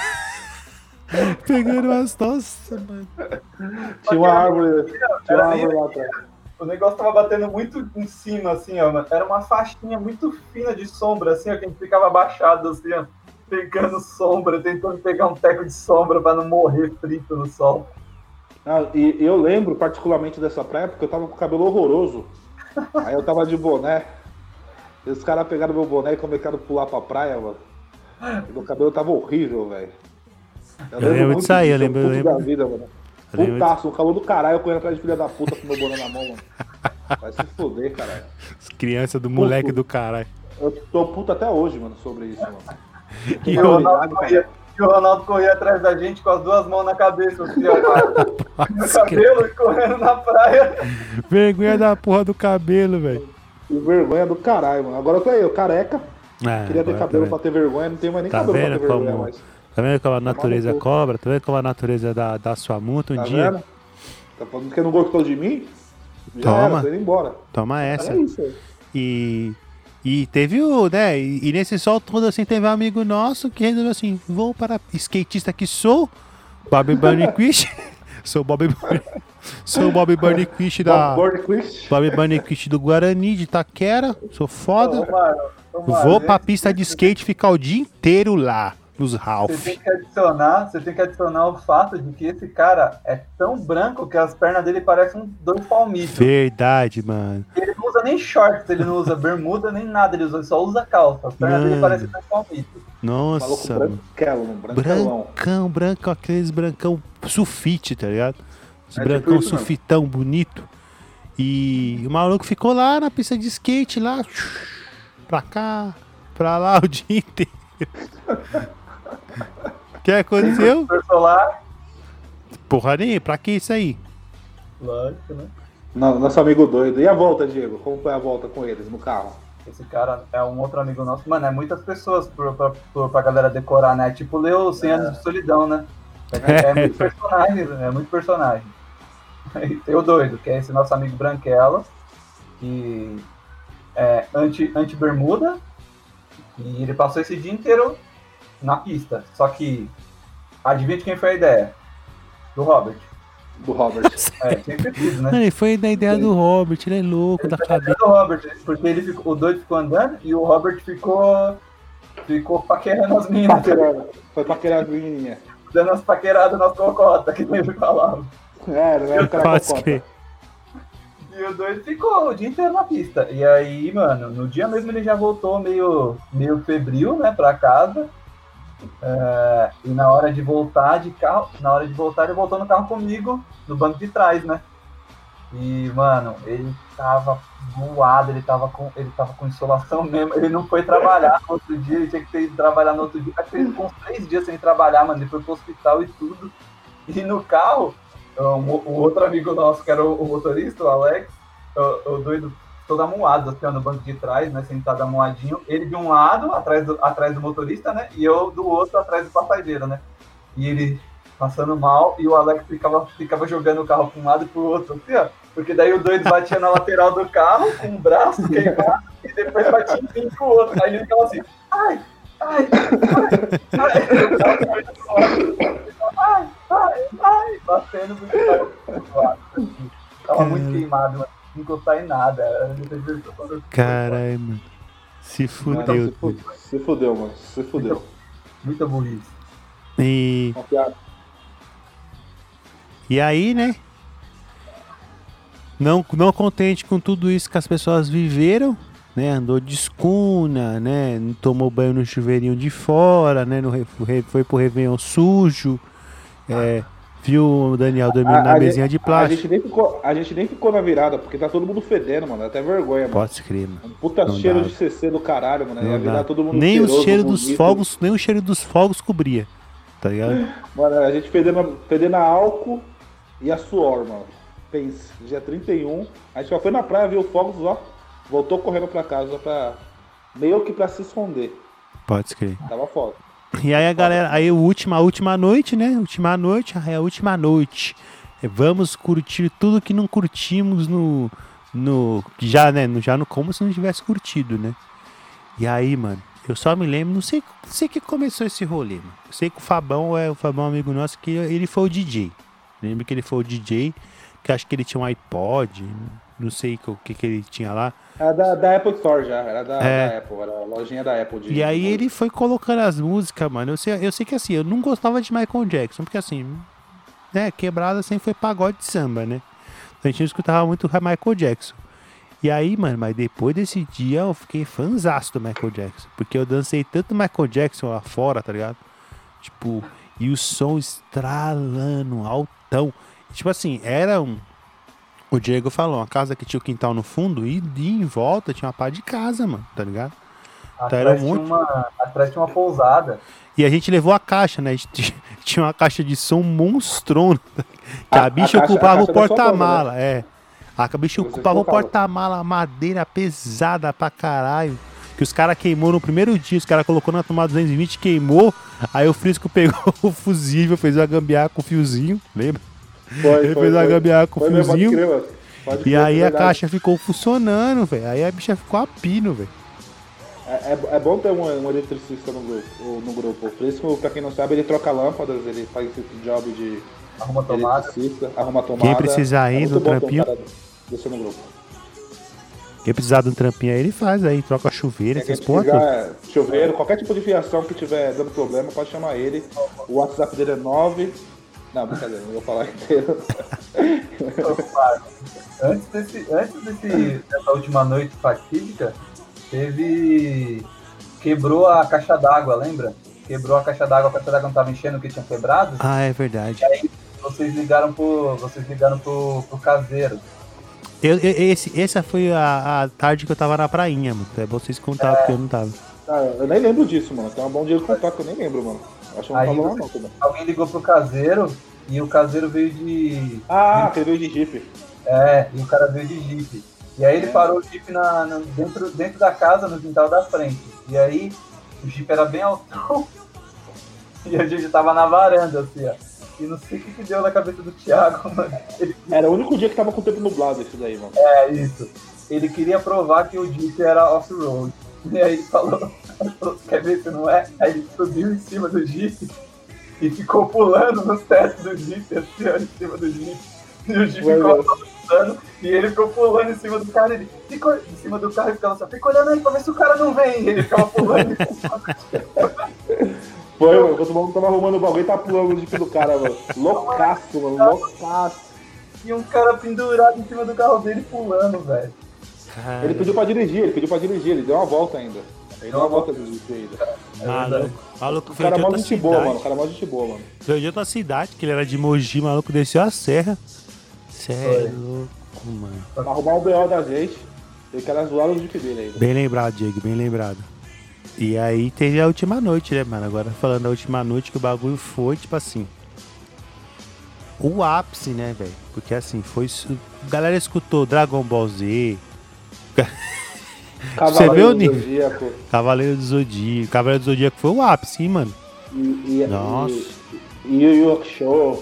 Pegando as... Nossa, mano. Tinha uma árvore. Tinha Era uma nem- árvore lá atrás. O negócio tava batendo muito em cima, assim, ó. Era uma faixinha muito fina de sombra, assim, ó, que a gente ficava abaixado, assim, ó, pegando sombra, tentando pegar um teco de sombra pra não morrer frito no sol. Ah, e e eu lembro particularmente dessa praia porque eu tava com o cabelo horroroso. Aí eu tava de boné. E os caras pegaram meu boné e começaram a pular pra praia, mano. E meu cabelo tava horrível, velho. Eu lembro disso aí, eu lembro- eu puto lembro. da vida, mano. Eu lembro Putaço, um calor do caralho, eu correndo atrás de filha da puta com meu boné na mão, mano. Vai se foder, caralho. As crianças do moleque do caralho. Eu tô puto até hoje, mano, sobre isso, mano. E E o Ronaldo corria, e o Ronaldo corria atrás da gente com as duas mãos na cabeça, assim, ó, no Nossa, que cabelo e correndo na praia. vergonha da porra do cabelo, velho. Que vergonha do caralho, mano. Agora eu tô aí, eu careca. Ah, Queria ter agora cabelo tá pra vendo? ter vergonha, não tenho mais nem Tá cabelo pra vendo ter vergonha como- mais. Tá vendo como a natureza cu. cobra? Tá vendo como a natureza dá, dá sua multa um Tá dia? vendo? Tá falando que não gostou de mim? Já Toma. era, tô indo embora. Toma essa. É isso aí. E, e teve o, né? E, e nesse sol todo assim, teve um amigo nosso que resolveu assim: vou para skatista que sou, Bobby Burnquist. Sou Bobby Bur- Sou Bobby Burnquist da. Bob Quist. Bobby Burnquist do Guarani, de Itaquera. Sou foda. Ô, mano, ô, mano, Vou pra esse- pista de skate ficar o dia inteiro lá, nos Você Ralph. tem que adicionar, você tem que adicionar o fato de que esse cara é tão branco que as pernas dele parecem dois palmitos. Verdade, mano. Ele não usa nem shorts, ele não usa bermuda nem nada, ele usa- só usa calça. As pernas Mano. dele parecem dois palmitos. Maluco Nossa, mano. branquelo, branquelão. Brancão, brancão, aqueles brancão sulfite, tá ligado? Esse É brancão tipo isso mesmo. sulfitão bonito. E o maluco ficou lá na pista de skate, lá, pra cá, pra lá o dia inteiro. O que aconteceu? Professor Solar, Porra nem, pra que isso aí? lógico, né? No- Nosso amigo doido. E a volta, Diego? Como foi a volta com eles no carro? Esse cara é um outro amigo nosso. Mano, é muitas pessoas pra, pra, pra, pra galera decorar, né? Tipo, leu cem Anos de Solidão, né? É, é muito personagem, é muito personagem. E tem o doido, que é esse nosso amigo Branquela, que é anti, anti-bermuda, e ele passou esse dia inteiro na pista. Só que, adivinha de quem foi a ideia? Do Robert. Do Robert. É, sempre fiz, né? Mano, foi da ideia do Robert, ele é louco Ele da foi cabeça. do Robert, porque ele ficou, o doido ficou andando e o Robert ficou, ficou paquerando as meninas. Paquerando. Foi paquerar as menininhas. Dando as paqueradas nas cocotas, que ele falava. É, não era o cara Pode cocota. crer. E o doido ficou o dia inteiro na pista. E aí, mano, no dia mesmo ele já voltou meio, meio febril, né, pra casa. É, e na hora de voltar de carro, na hora de voltar ele voltou no carro comigo, no banco de trás, né? E, mano, ele tava voado, ele tava com, ele tava com insolação mesmo. Ele não foi trabalhar no outro dia, ele tinha que ter ido trabalhar no outro dia. Acho que ele ficou uns três dias sem trabalhar, mano. Ele foi pro hospital e tudo. E no carro, um, o outro amigo nosso, que era o, o motorista, o Alex, o, o doido, todo amuado, assim, ó, no banco de trás, né, sentado amuadinho. Ele de um lado, atrás do, atrás do motorista, né, e eu do outro, atrás do passageiro, né. E ele passando mal, e o Alex ficava, ficava jogando o carro para um lado e pro outro, assim, ó. Porque daí o doido batia na lateral do carro, com o braço queimado, e depois batia em mim com o outro. Aí ele ficava assim, ai, ai, ai, ai, ai, ai, ai, batendo porque tava, tava muito queimado, mano. Não encostar em nada. Caralho, mano. Se fudeu. Mano, se, fudeu se fudeu, mano. Se fudeu. Muita burrice. E... Confiado. e aí, né? Não, não contente com tudo isso que as pessoas viveram, né? Andou de escuna, né? Não tomou banho no chuveirinho de fora, né? No, foi pro Réveillon sujo. É, viu o Daniel dormindo A- na a mesinha gente- de A plástico. gente, nem ficou, a gente nem ficou na virada, porque tá todo mundo fedendo, mano. Até vergonha, mano. Pode crer, mano. Um puta Não cheiro dá. de C C do caralho, mano. Não Ia virar dá. todo mundo Nem o cheiroso, cheiro dos bonito. fogos, nem o cheiro dos fogos cobria, tá ligado? Mano, a gente fedendo, fedendo a álcool e a suor, mano. Pense, dia trinta e um, a gente só foi na praia, viu fogos, ó. Voltou correndo pra casa pra. Meio que pra se esconder. Pode crer. Tava foda. E aí a galera, aí a última, a última noite, né? Última noite, é a última noite. É, vamos curtir tudo que não curtimos no. no já, né? No, já no como se não tivesse curtido, né? E aí, mano, eu só me lembro, não sei, não sei que começou esse rolê, mano. Eu sei que o Fabão é o Fabão amigo nosso, que ele foi o D J. Lembro que ele foi o D J, que acho que ele tinha um iPod, não sei o que, que ele tinha lá. Era da, da Apple Store já, era da, É. da Apple, era a lojinha da Apple. De, E aí de ele foi colocando as músicas, mano. Eu sei, eu sei que assim, eu não gostava de Michael Jackson, porque assim, né, quebrada sempre foi pagode de samba, né? Então a gente não escutava muito Michael Jackson. E aí, mano, mas depois desse dia eu fiquei fãzaço do Michael Jackson. Porque eu dancei tanto Michael Jackson lá fora, tá ligado? Tipo, e o som estralando, altão. Tipo assim, era um... O Diego falou, uma casa que tinha o quintal no fundo e, e em volta tinha uma pá de casa, mano, tá ligado? Atrás, era um tinha monte. uma, atrás tinha uma pousada. E a gente levou a caixa, né? A gente tinha uma caixa de som monstrona. Que a, A- bicha a caixa- ocupava a o caixa da sua porta-mala, é. A bicha Vocês ocupava o colocaram. porta-mala, madeira pesada pra caralho. Que os caras queimou no primeiro dia, os caras colocou na tomada duzentos e vinte, queimou. Aí o Frisco pegou o fusível, fez uma gambiarra com o fiozinho, lembra? Foi, Ele foi, fez uma foi. gambiarra com o Foi mesmo, pode fiozinho. crer, mano. Pode E crer, aí é a verdade. caixa ficou funcionando, velho. Aí a bicha ficou a pino, velho. É, é, é bom ter um, um eletricista no grupo, o- no grupo. O Frisco, pra quem não sabe, ele troca lâmpadas, ele faz esse job de Arruma tomada. eletricista, arruma tomada. Quem precisar aí é muito do bom ter um trampinho. cara desse no grupo. Quem precisar de um trampinho aí, ele faz aí, troca chuveiro, É, quem essas porra tudo. precisar, chuveiro, qualquer tipo de fiação que tiver dando problema, pode chamar ele. O WhatsApp dele é nove. Não, brincadeira, não vou falar inteiro. Antes, desse, antes desse, dessa última noite fatídica, teve. Quebrou a caixa d'água, lembra? Quebrou a caixa d'água, a caixa d'água não estava enchendo, que tinha quebrado. Ah, é verdade. E aí vocês ligaram pro. Vocês ligaram pro, pro caseiro. Eu, eu- esse, essa foi a, a tarde que eu tava na prainha, mano. É bom vocês contar, porque eu não tava. Ah, eu nem lembro disso, mano. Tem um bom dia de contato que eu nem lembro, mano. Acho que não Aí falou você- não, também. Alguém ligou pro caseiro e o caseiro veio de. Ah, que ele veio de Jeep. É, e o cara veio de Jeep. E aí ele parou o Jeep na, na, dentro, dentro da casa, no quintal da frente. E aí o Jeep era bem altão. E a gente tava na varanda, assim, ó. E não sei o que, que deu na cabeça do Thiago, mano. Ele... Era o único dia que tava com o tempo nublado isso daí, mano. É, isso. Ele queria provar que o Jeep era off-road. E aí ele falou, ele falou, quer ver se não é? Aí ele subiu em cima do Jeep e ficou pulando nos tetos do Jeep, assim, ó, em cima do Jeep. E o Jeep ficou pulando, e ele ficou pulando em cima do cara, ele ficou em cima do carro e ficava só, fica olhando aí pra ver se o cara não vem. E ele ficava pulando em cima do Jeep. Foi, mano, quando o maluco tava arrumando o bagulho, tá pulando o Jeep do cara, mano. Loucaço, mano, loucaço. E um cara pendurado em cima do carro dele pulando, velho. Cara, Ele pediu pra dirigir, ele pediu pra dirigir, ele deu uma volta ainda. Ele deu uma volta de dirigir ainda. maluco, maluco O veio cara de é mó outra gente boa, cidade. mano. O cara é mó gente boa, mano. Veio de outra cidade, que ele era de Mogi, maluco, desceu a serra. Cê é Foi. louco, mano. Pra arrumar um B O da gente, ele quer zoar o Jeep dele ainda. Bem lembrado, Diego, bem lembrado. E aí teve a última noite, né, mano? Agora falando da última noite, que o bagulho foi, tipo assim, o ápice, né, velho? Porque assim, foi... isso- A galera escutou Dragon Ball Z, Você viu, do Nico? Zodíaco. Cavaleiro do Zodíaco. Cavaleiro do Zodíaco foi o ápice, hein, mano? E, e, Nossa. E, e o Yu Yu Show.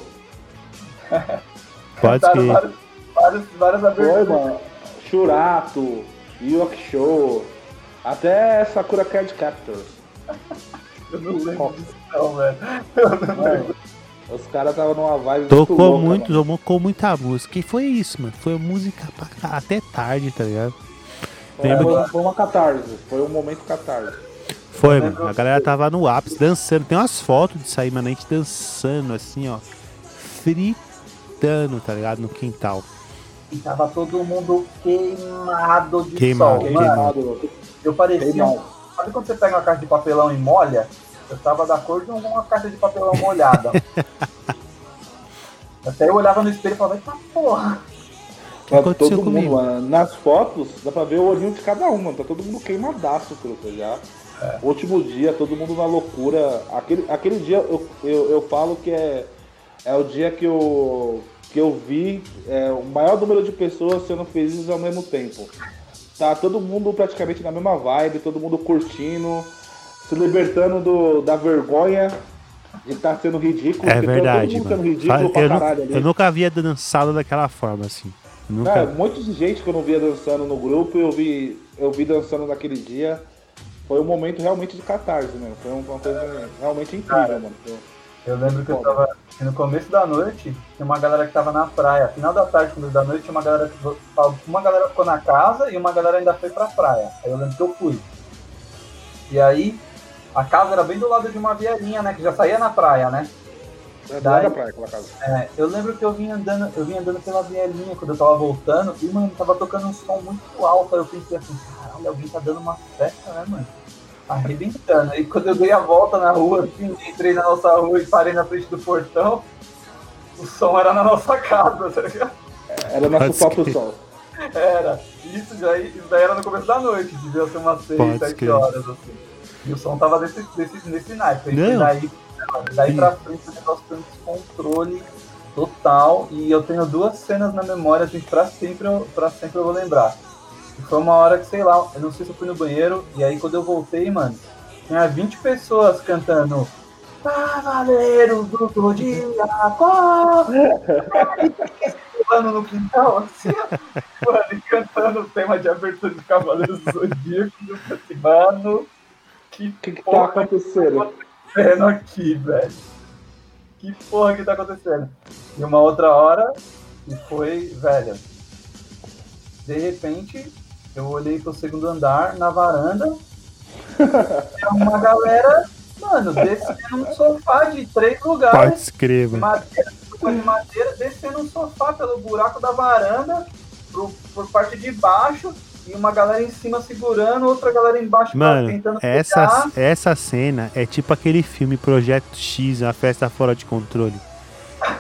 Pode Cantaram que... várias, várias, várias Foi, aberturas. mano. Churato, Yu Yu Show. Até Sakura Card Captors. Eu não lembro disso não, velho. Eu não Mano, lembro. os caras estavam numa vibe Tocou louca, muito, mano. tocou muita música. E foi isso, mano. Foi música pra cá, até tarde, tá ligado? Foi, Lembra foi, foi uma catarse. Foi um momento catarse. Foi, mano. A galera tava no ápice, dançando. Tem umas fotos disso aí, mano. A gente dançando, assim, ó. Fritando, tá ligado? No quintal. E tava todo mundo queimado de Queimado, sol. Mano, Queimado. eu parecia... Queimado. Um... Sabe quando você pega uma caixa de papelão e molha? Eu tava da cor de uma caixa de papelão molhada. Até eu olhava no espelho e falava, eita porra. O que aconteceu todo comigo? mundo, mano. Nas fotos, dá pra ver o olhinho de cada um, mano. Tá todo mundo queimadaço, truta, já. É. Último dia, todo mundo na loucura. Aquele, aquele dia eu, eu, eu falo que é, é o dia que eu, que eu vi é, o maior número de pessoas sendo felizes ao mesmo tempo. Tá todo mundo praticamente na mesma vibe, todo mundo curtindo, se libertando do, da vergonha de estar sendo ridículo. É verdade, todo mundo mano. sendo ridículo pra Eu, caralho nu- ali. eu nunca havia dançado daquela forma, assim. Nunca... Cara, um monte de gente que eu não via dançando no grupo, eu vi, eu vi dançando naquele dia. Foi um momento realmente de catarse, mano. Foi uma coisa realmente incrível, Cara, mano. Eu lembro que eu tava no começo da noite, tinha uma galera que tava na praia. Final da tarde, começo da noite, tinha uma galera que uma galera ficou na casa e uma galera ainda foi pra praia. Aí eu lembro que eu fui. E aí, a casa era bem do lado de uma vielinha, né? Que já saía na praia, né? É do Daí- lado da praia, aquela casa. É, eu lembro que eu vim andando, eu vim andando pela vielinha quando eu tava voltando e, mano, tava tocando um som muito alto. Aí eu pensei assim, caralho, alguém tá dando uma festa, né, mano? Arrebentando. Aí quando eu dei a volta na rua, assim, entrei na nossa rua e parei na frente do portão, o som era na nossa casa, tá ligado? Era nosso Pode próprio crer. sol. Era. Isso, daí, isso daí era no começo da noite, devia ser umas seis, Pode sete crer. horas, assim. E o som tava desse, desse, nesse naipe. Aí Não. daí, daí pra frente o negócio foi um descontrole total. E eu tenho duas cenas na memória, assim, pra sempre, eu- pra sempre eu vou lembrar. E foi uma hora que, sei lá, eu não sei se eu fui no banheiro, e aí quando eu voltei, mano, tinha vinte pessoas cantando Cavaleiro do Zodíaco! Pulando no quintal, assim, ó, mano, e cantando o tema de abertura de Cavaleiros do Zodíaco, eu falei assim, mano, que O que que tá porra acontecendo? acontecendo aqui, velho? Que porra que tá acontecendo? E uma outra hora, e foi, velho, de repente, eu olhei pro segundo andar, na varanda, tinha uma galera, mano, descendo um sofá de três lugares, Pode escrever, de mano. madeira, sofá de madeira, descendo um sofá pelo buraco da varanda, pro, por parte de baixo, e uma galera em cima segurando, outra galera embaixo pra- Mano, tentando essa, pegar. essa cena é tipo aquele filme Projeto X, uma festa fora de controle.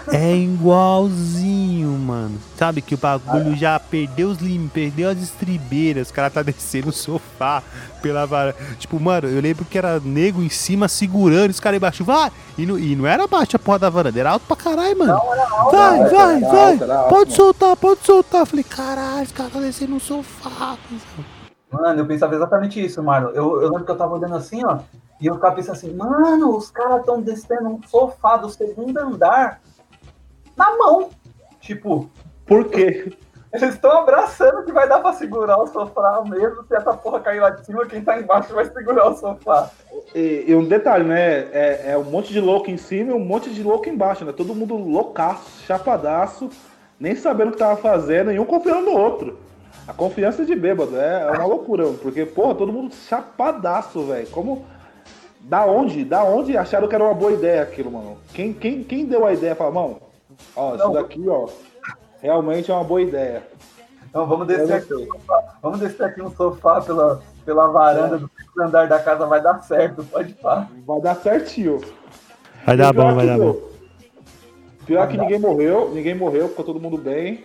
É igualzinho, mano. Sabe que o bagulho ah, já perdeu os limites, perdeu as estribeiras. Os caras tá descendo o sofá pela varanda. Tipo, mano, eu lembro que era nego em cima segurando, os caras embaixo, vai! E não, e não era baixo a porra da varanda, era alto pra caralho, mano. Não, era alto, vai, não, vai, era vai! Alto, era alto, pode mano. soltar, pode soltar. Eu falei, caralho, os caras tá descendo o sofá. Mano, eu pensava exatamente isso, mano. Eu, eu lembro que eu tava olhando assim, ó, e eu ficava pensando assim, mano, os caras tão descendo um sofá do segundo andar na mão. Tipo, por quê? Eles estão abraçando que vai dar pra segurar o sofá mesmo. Se essa porra cair lá de cima, quem tá embaixo vai segurar o sofá. E, e um detalhe, né? É, é um monte de louco em cima e um monte de louco embaixo, né? Todo mundo loucaço, chapadaço, nem sabendo o que tava fazendo e um confiando no outro. A confiança de bêbado é, é uma loucura, porque, porra, todo mundo chapadaço, velho. Como. Da onde? Da onde acharam que era uma boa ideia aquilo, mano? Quem, quem, quem deu a ideia? Fala, mano, ó, isso daqui, ó, realmente é uma boa ideia. Então vamos descer aqui um sofá, vamos descer aqui um sofá pela, pela varanda é. do segundo andar da casa, vai dar certo, pode pá. Vai dar certinho. Vai dar bom, vai dar bom. Pior que ninguém morreu, ninguém morreu, ficou todo mundo bem.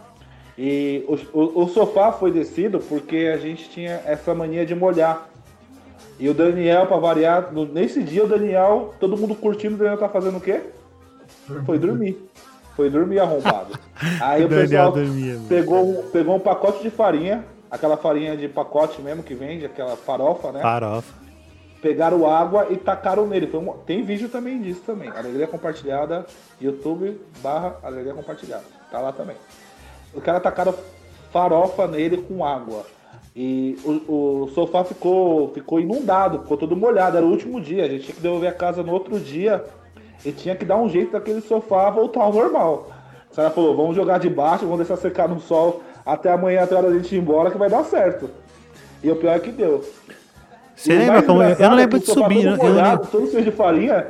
E o, o, o sofá foi descido porque a gente tinha essa mania de molhar. E o Daniel, pra variar, no, nesse dia o Daniel, todo mundo curtindo, o Daniel tá fazendo o quê? Foi dormir. Foi dormir arrombado. Aí o pessoal dormia, pegou, pegou um pacote de farinha, aquela farinha de pacote mesmo que vende, aquela farofa, né? Farofa. Pegaram água e tacaram nele. Foi um, tem vídeo também disso também. Alegria Compartilhada, YouTube barra Alegria Compartilhada. Tá lá também. Os caras tacaram farofa nele com água. E o, o sofá ficou, ficou inundado, ficou todo molhado. Era o último dia. A gente tinha que devolver a casa no outro dia. E tinha que dar um jeito daquele sofá voltar ao normal. O cara falou, vamos jogar de baixo, vamos deixar secar no sol até amanhã, até a hora da gente ir embora, que vai dar certo. E o pior é que deu. Você lembra como? Eu, eu não lembro de subir. Todo molhado, todo cheio de farinha,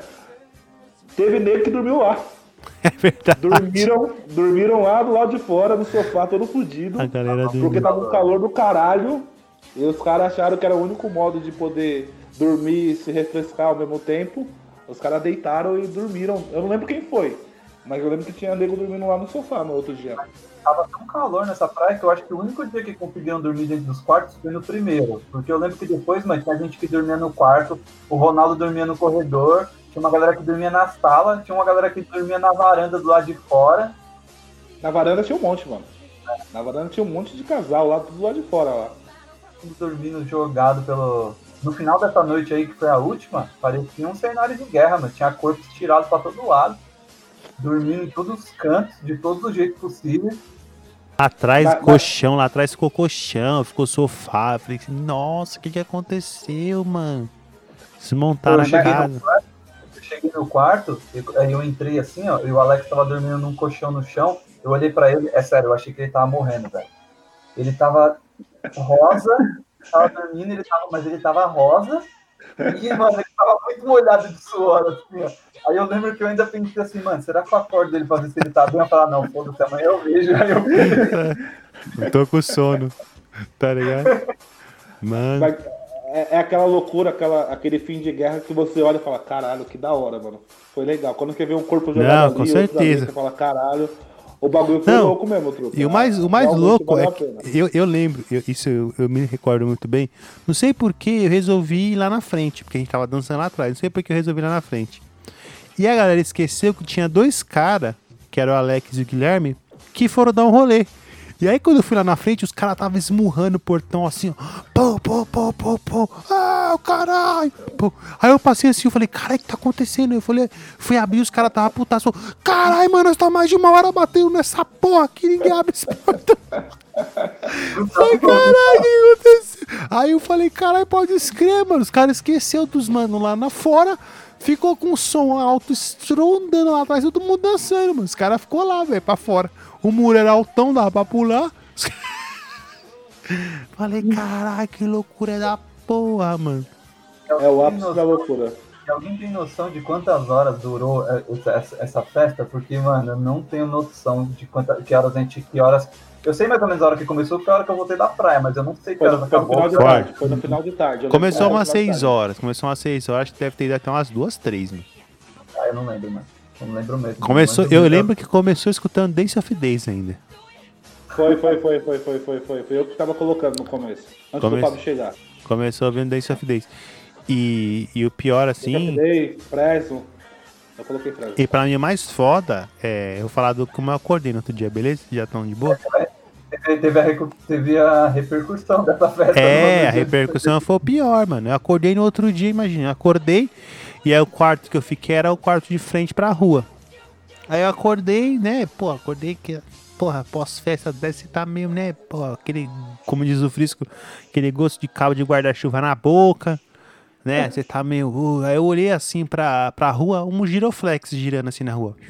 teve nele que dormiu lá. É verdade. Dormiram, dormiram lá do lado de fora, no sofá, todo fodido. A galera porque dormiu. tava um calor do caralho. E os caras acharam que era o único modo de poder dormir e se refrescar ao mesmo tempo. Os caras deitaram e dormiram. Eu não lembro quem foi, mas eu lembro que tinha nego dormindo lá no sofá no outro dia. Tava tão calor nessa praia que eu acho que o único dia que conseguiram dormir dentro dos quartos foi no primeiro. Porque eu lembro que depois, mano, tinha gente que dormia no quarto, o Ronaldo dormia no corredor, tinha uma galera que dormia na sala, tinha uma galera que dormia na varanda do lado de fora. Na varanda tinha um monte, mano. Na varanda tinha um monte de casal lá, tudo lá de fora lá. Dormindo jogado pelo... No final dessa noite aí, que foi a última, parecia um cenário de guerra, mano. Tinha corpos tirados pra todo lado, dormindo em todos os cantos, de todos os jeitos possíveis. Lá atrás, mas, colchão, mas... lá atrás ficou colchão, ficou sofá. Eu falei assim, nossa, o que que aconteceu, mano? Desmontaram a casa. Quarto, eu cheguei no quarto, eu, aí eu entrei assim, ó, e o Alex tava dormindo num colchão no chão. Eu olhei pra ele, é sério, eu achei que ele tava morrendo, velho. Ele tava rosa... Tava dormindo, ele tava, mas ele tava rosa e, mano, ele tava muito molhado de suor, assim, ó. Aí eu lembro que eu ainda pensei assim, mano, será que eu acordo dele pra ver se ele tá bem? Eu falar, não, foda-se, amanhã eu vejo. Aí eu eu tô com sono, tá ligado? Mano. É, é aquela loucura, aquela, aquele fim de guerra que você olha e fala, caralho, que da hora, mano. Foi legal. Quando você vê um corpo jogado não, ali, com certeza. Você fala, caralho. O bagulho foi não, louco mesmo, truque. E o mais, o mais louco é que eu, eu lembro, eu, isso eu, eu me recordo muito bem. Não sei por que eu resolvi ir lá na frente, porque a gente tava dançando lá atrás. Não sei por que eu resolvi ir lá na frente. E a galera esqueceu que tinha dois caras, que eram o Alex e o Guilherme, que foram dar um rolê. E aí quando eu fui lá na frente, os caras estavam esmurrando o portão assim, ó. Pô, pô, pô, pô, pô. Ah, caralho. Pô. Aí eu passei assim, eu falei, caralho, o que tá acontecendo? Eu falei, fui abrir, os caras estavam putaço. Caralho, mano, nós tá mais de uma hora batendo nessa porra aqui, ninguém abre esse portão. Falei, caralho, o que aconteceu? Aí eu falei, caralho, pode escrever, mano. Os caras esqueceram dos manos lá na fora. Ficou com o som alto estrondando lá atrás, todo mundo dançando, mano. Os caras ficou lá, velho, pra fora. O muro era altão, dava pra pular. Falei, caralho, que loucura da porra, mano. É o ápice da loucura. Alguém tem noção de quantas horas durou essa, essa festa? Porque, mano, eu não tenho noção de quantas, que horas a gente, que horas... Eu sei mais ou menos a hora que começou, porque é a hora que eu voltei da praia, mas eu não sei que foi horas no, acabou. Foi no final de tarde, foi no final de tarde. Começou umas seis horas, começou umas seis horas, acho que deve ter ido até umas duas, três, mano. Ah, eu não lembro, mano. Eu não lembro mesmo. Começou, Mas eu não- lembro que começou escutando Dance of Days ainda. Foi, foi, foi, foi, foi, foi, foi. Foi eu que tava colocando no começo. Antes Começo. do Fábio chegar. Começou ouvindo Dance of Days. E, e o pior, assim... Dei, Fresno. Eu coloquei Fresno. E pra mim o mais foda é eu vou falar do como eu acordei no outro dia, beleza? Já estão de boa? Teve, teve, a, recu- teve a repercussão dessa festa. É, no a dia. repercussão foi o pior, mano. Eu acordei no outro dia, imagina. Eu acordei e aí o quarto que eu fiquei era o quarto de frente pra rua. Aí eu acordei, né? Pô, acordei que... Porra, pós-festa deve estar meio, né? Pô, aquele, como diz o Frisco, aquele gosto de cabo de guarda-chuva na boca, né? Você tá meio... Uh, aí eu olhei assim pra, pra rua, um giroflex girando assim na rua.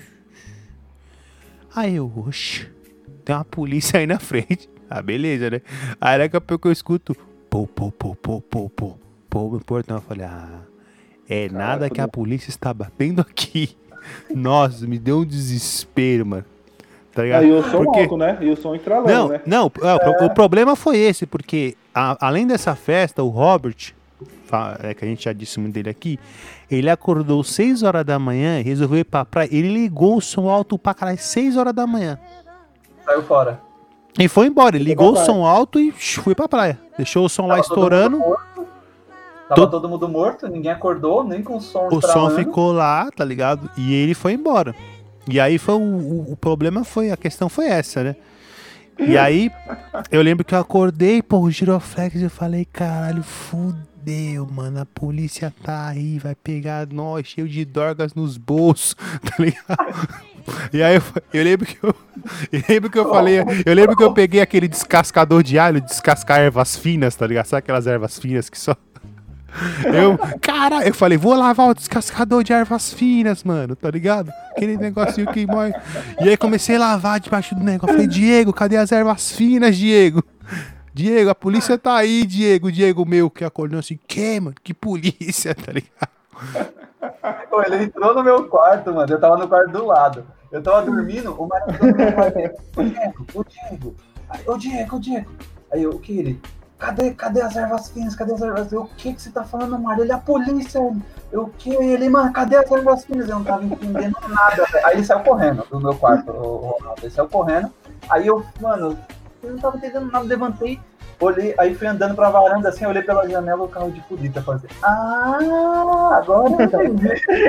Aí eu, oxe, tem uma polícia aí na frente. Ah, beleza, né? Aí daqui a pouco eu escuto pô, pô, pô, pô, pô, pô, pô, no portão. Eu falei, ah, é nada que a polícia está batendo aqui. Nossa, me deu um desespero, mano. Tá ligado? Aí o som Porque- alto, né? E o som estralando, Não, né? não, é, o pro- o problema foi esse, porque a- além dessa festa, o Robert, fa- é, que a gente já disse muito dele aqui, ele acordou seis horas da manhã e resolveu ir pra praia. Ele ligou o som alto pra caralho, seis horas da manhã. Saiu fora. E foi embora, ele ligou o pra praia. som alto e shh, foi pra praia. Deixou o som lá Tava todo estourando, mundo morto, Tava Todo- todo mundo morto, ninguém acordou, nem com o som o som estralando. ficou lá, tá ligado? E ele foi embora. E aí foi o, o, o problema foi, a questão foi essa, né? E aí, eu lembro que eu acordei, pô, o giroflex, eu falei, caralho, fudeu, mano, a polícia tá aí, vai pegar nós, cheio de dorgas nos bolsos, tá ligado? E aí, eu, eu lembro que eu, eu lembro que eu falei, eu lembro que eu peguei aquele descascador de alho, descascar ervas finas, tá ligado? Sabe aquelas ervas finas que só... Eu, cara, eu falei, vou lavar o descascador de ervas finas, mano, tá ligado? Aquele negocinho que morre. E aí comecei a lavar debaixo do negócio. Falei, Diego, cadê as ervas finas, Diego? Diego, a polícia tá aí, Diego. Diego meu, que acordou assim, que, mano? Que polícia, tá ligado? Pô, ele entrou no meu quarto, mano. Eu tava no quarto do lado. Eu tava dormindo, o marido do meu quarto. Ô, Diego, ô, Diego. Aí, ô, Diego, ô, Diego. Aí eu, o que ele? Cadê, cadê as ervas finas? Cadê as ervas? Eu, o que que você tá falando, Mário? Ele é a polícia. Eu, o que? Ele, mano, cadê as ervas finas? Eu não tava entendendo nada, velho. Aí ele saiu correndo do meu quarto, o Ronaldo. Ele saiu correndo. Aí eu, mano, eu não tava entendendo nada. Levantei, olhei, aí fui andando pra varanda assim, olhei pela janela o carro de polícia. Falei, ah, agora eu entendi.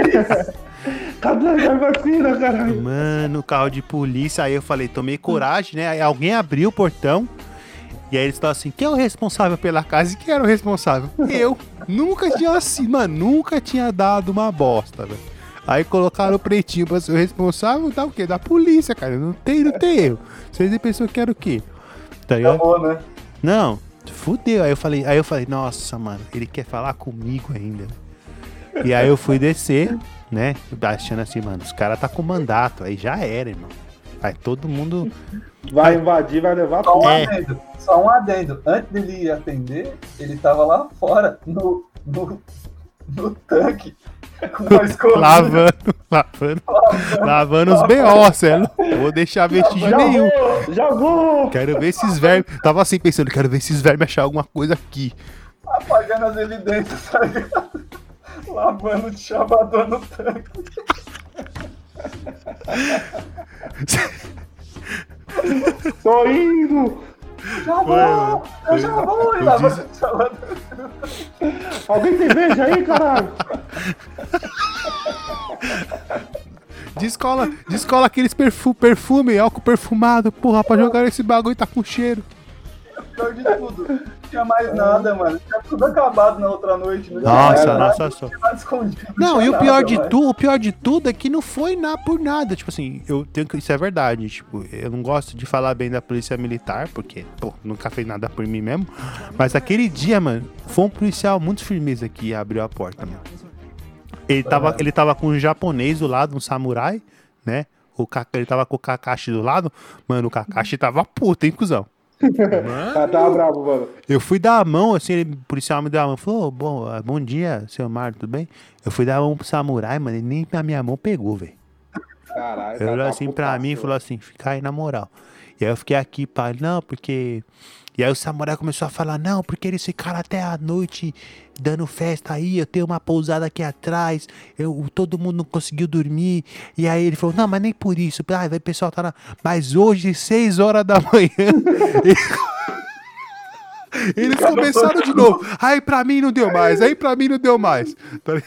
Cadê a vacina, caralho? Mano, carro de polícia. Aí eu falei, tomei coragem, né? Aí alguém abriu o portão. E aí eles falaram assim, quem é o responsável pela casa? E quem era o responsável? Eu. Nunca tinha assim, mano, nunca tinha dado uma bosta, velho. Aí colocaram o pretinho pra ser o responsável, dá o quê? Da polícia, cara. Não tem, não tem erro. Vocês pensam que era o quê? Tá ligado? Acabou, né? Não, fudeu. Aí eu falei, aí eu falei, nossa, mano, ele quer falar comigo ainda. E aí eu fui descer, né? Achando assim, mano, os caras tá com mandato. Aí já era, irmão. Aí todo mundo. Vai invadir, vai levar Só um tudo. É. adendo, só um adendo. Antes dele ir atender, ele tava lá fora, no, no, no tanque, com uma escovinha. Lavando, lavando, lavando os B O, celo. Vou deixar vestígio Já nenhum. vou, já vou! Quero ver esses vermes. Tava assim pensando, quero ver esses vermes achar alguma coisa aqui. Apagando as evidências, tá ligado? Lavando de chavador no tanque. Tô indo! Já vou! Eu já vou! E eu lavando disse- de chavador. Alguém tem veja aí, caralho? Descola, descola aqueles perfu perfume, álcool perfumado, porra, pra jogar esse bagulho tá com cheiro. Pior de tudo, não tinha mais nada, mano. Tinha tudo acabado na outra noite. Não tinha Nossa, mais nada, nossa, só. tinha nada escondido, Não, tinha e o pior nada, de mano. tudo, o pior de tudo é que não foi nada por nada. Tipo assim, eu tenho que. Isso é verdade. Tipo, eu não gosto de falar bem da polícia militar, porque, pô, nunca fez nada por mim mesmo. Mas aquele dia, mano, foi um policial muito firmeza que abriu a porta, mano. Ele tava, ele tava com um japonês do lado, um samurai, né? O Kaka, ele tava com o Kakashi do lado. Mano, o Kakashi tava puto, hein, cuzão? Tá, tá bravo, mano. Eu fui dar a mão, assim, ele, o policial me deu a mão, falou, oh, bom, ah, bom dia, seu Mário, tudo bem? Eu fui dar a mão pro samurai, mano, ele nem na minha mão pegou, velho. Caralho. Ele olhou tá assim pra putaço, mim e falou assim, fica aí na moral. E aí eu fiquei aqui, pá, não, porque E aí o samurai começou a falar, não, porque eles ficaram até a noite dando festa aí, eu tenho uma pousada aqui atrás, eu, todo mundo não conseguiu dormir. E aí ele falou, não, mas nem por isso. Ah, vai, o pessoal tá na... Mas hoje, seis horas da manhã... Eles começaram de novo. Aí pra mim não deu mais, aí pra mim não deu mais.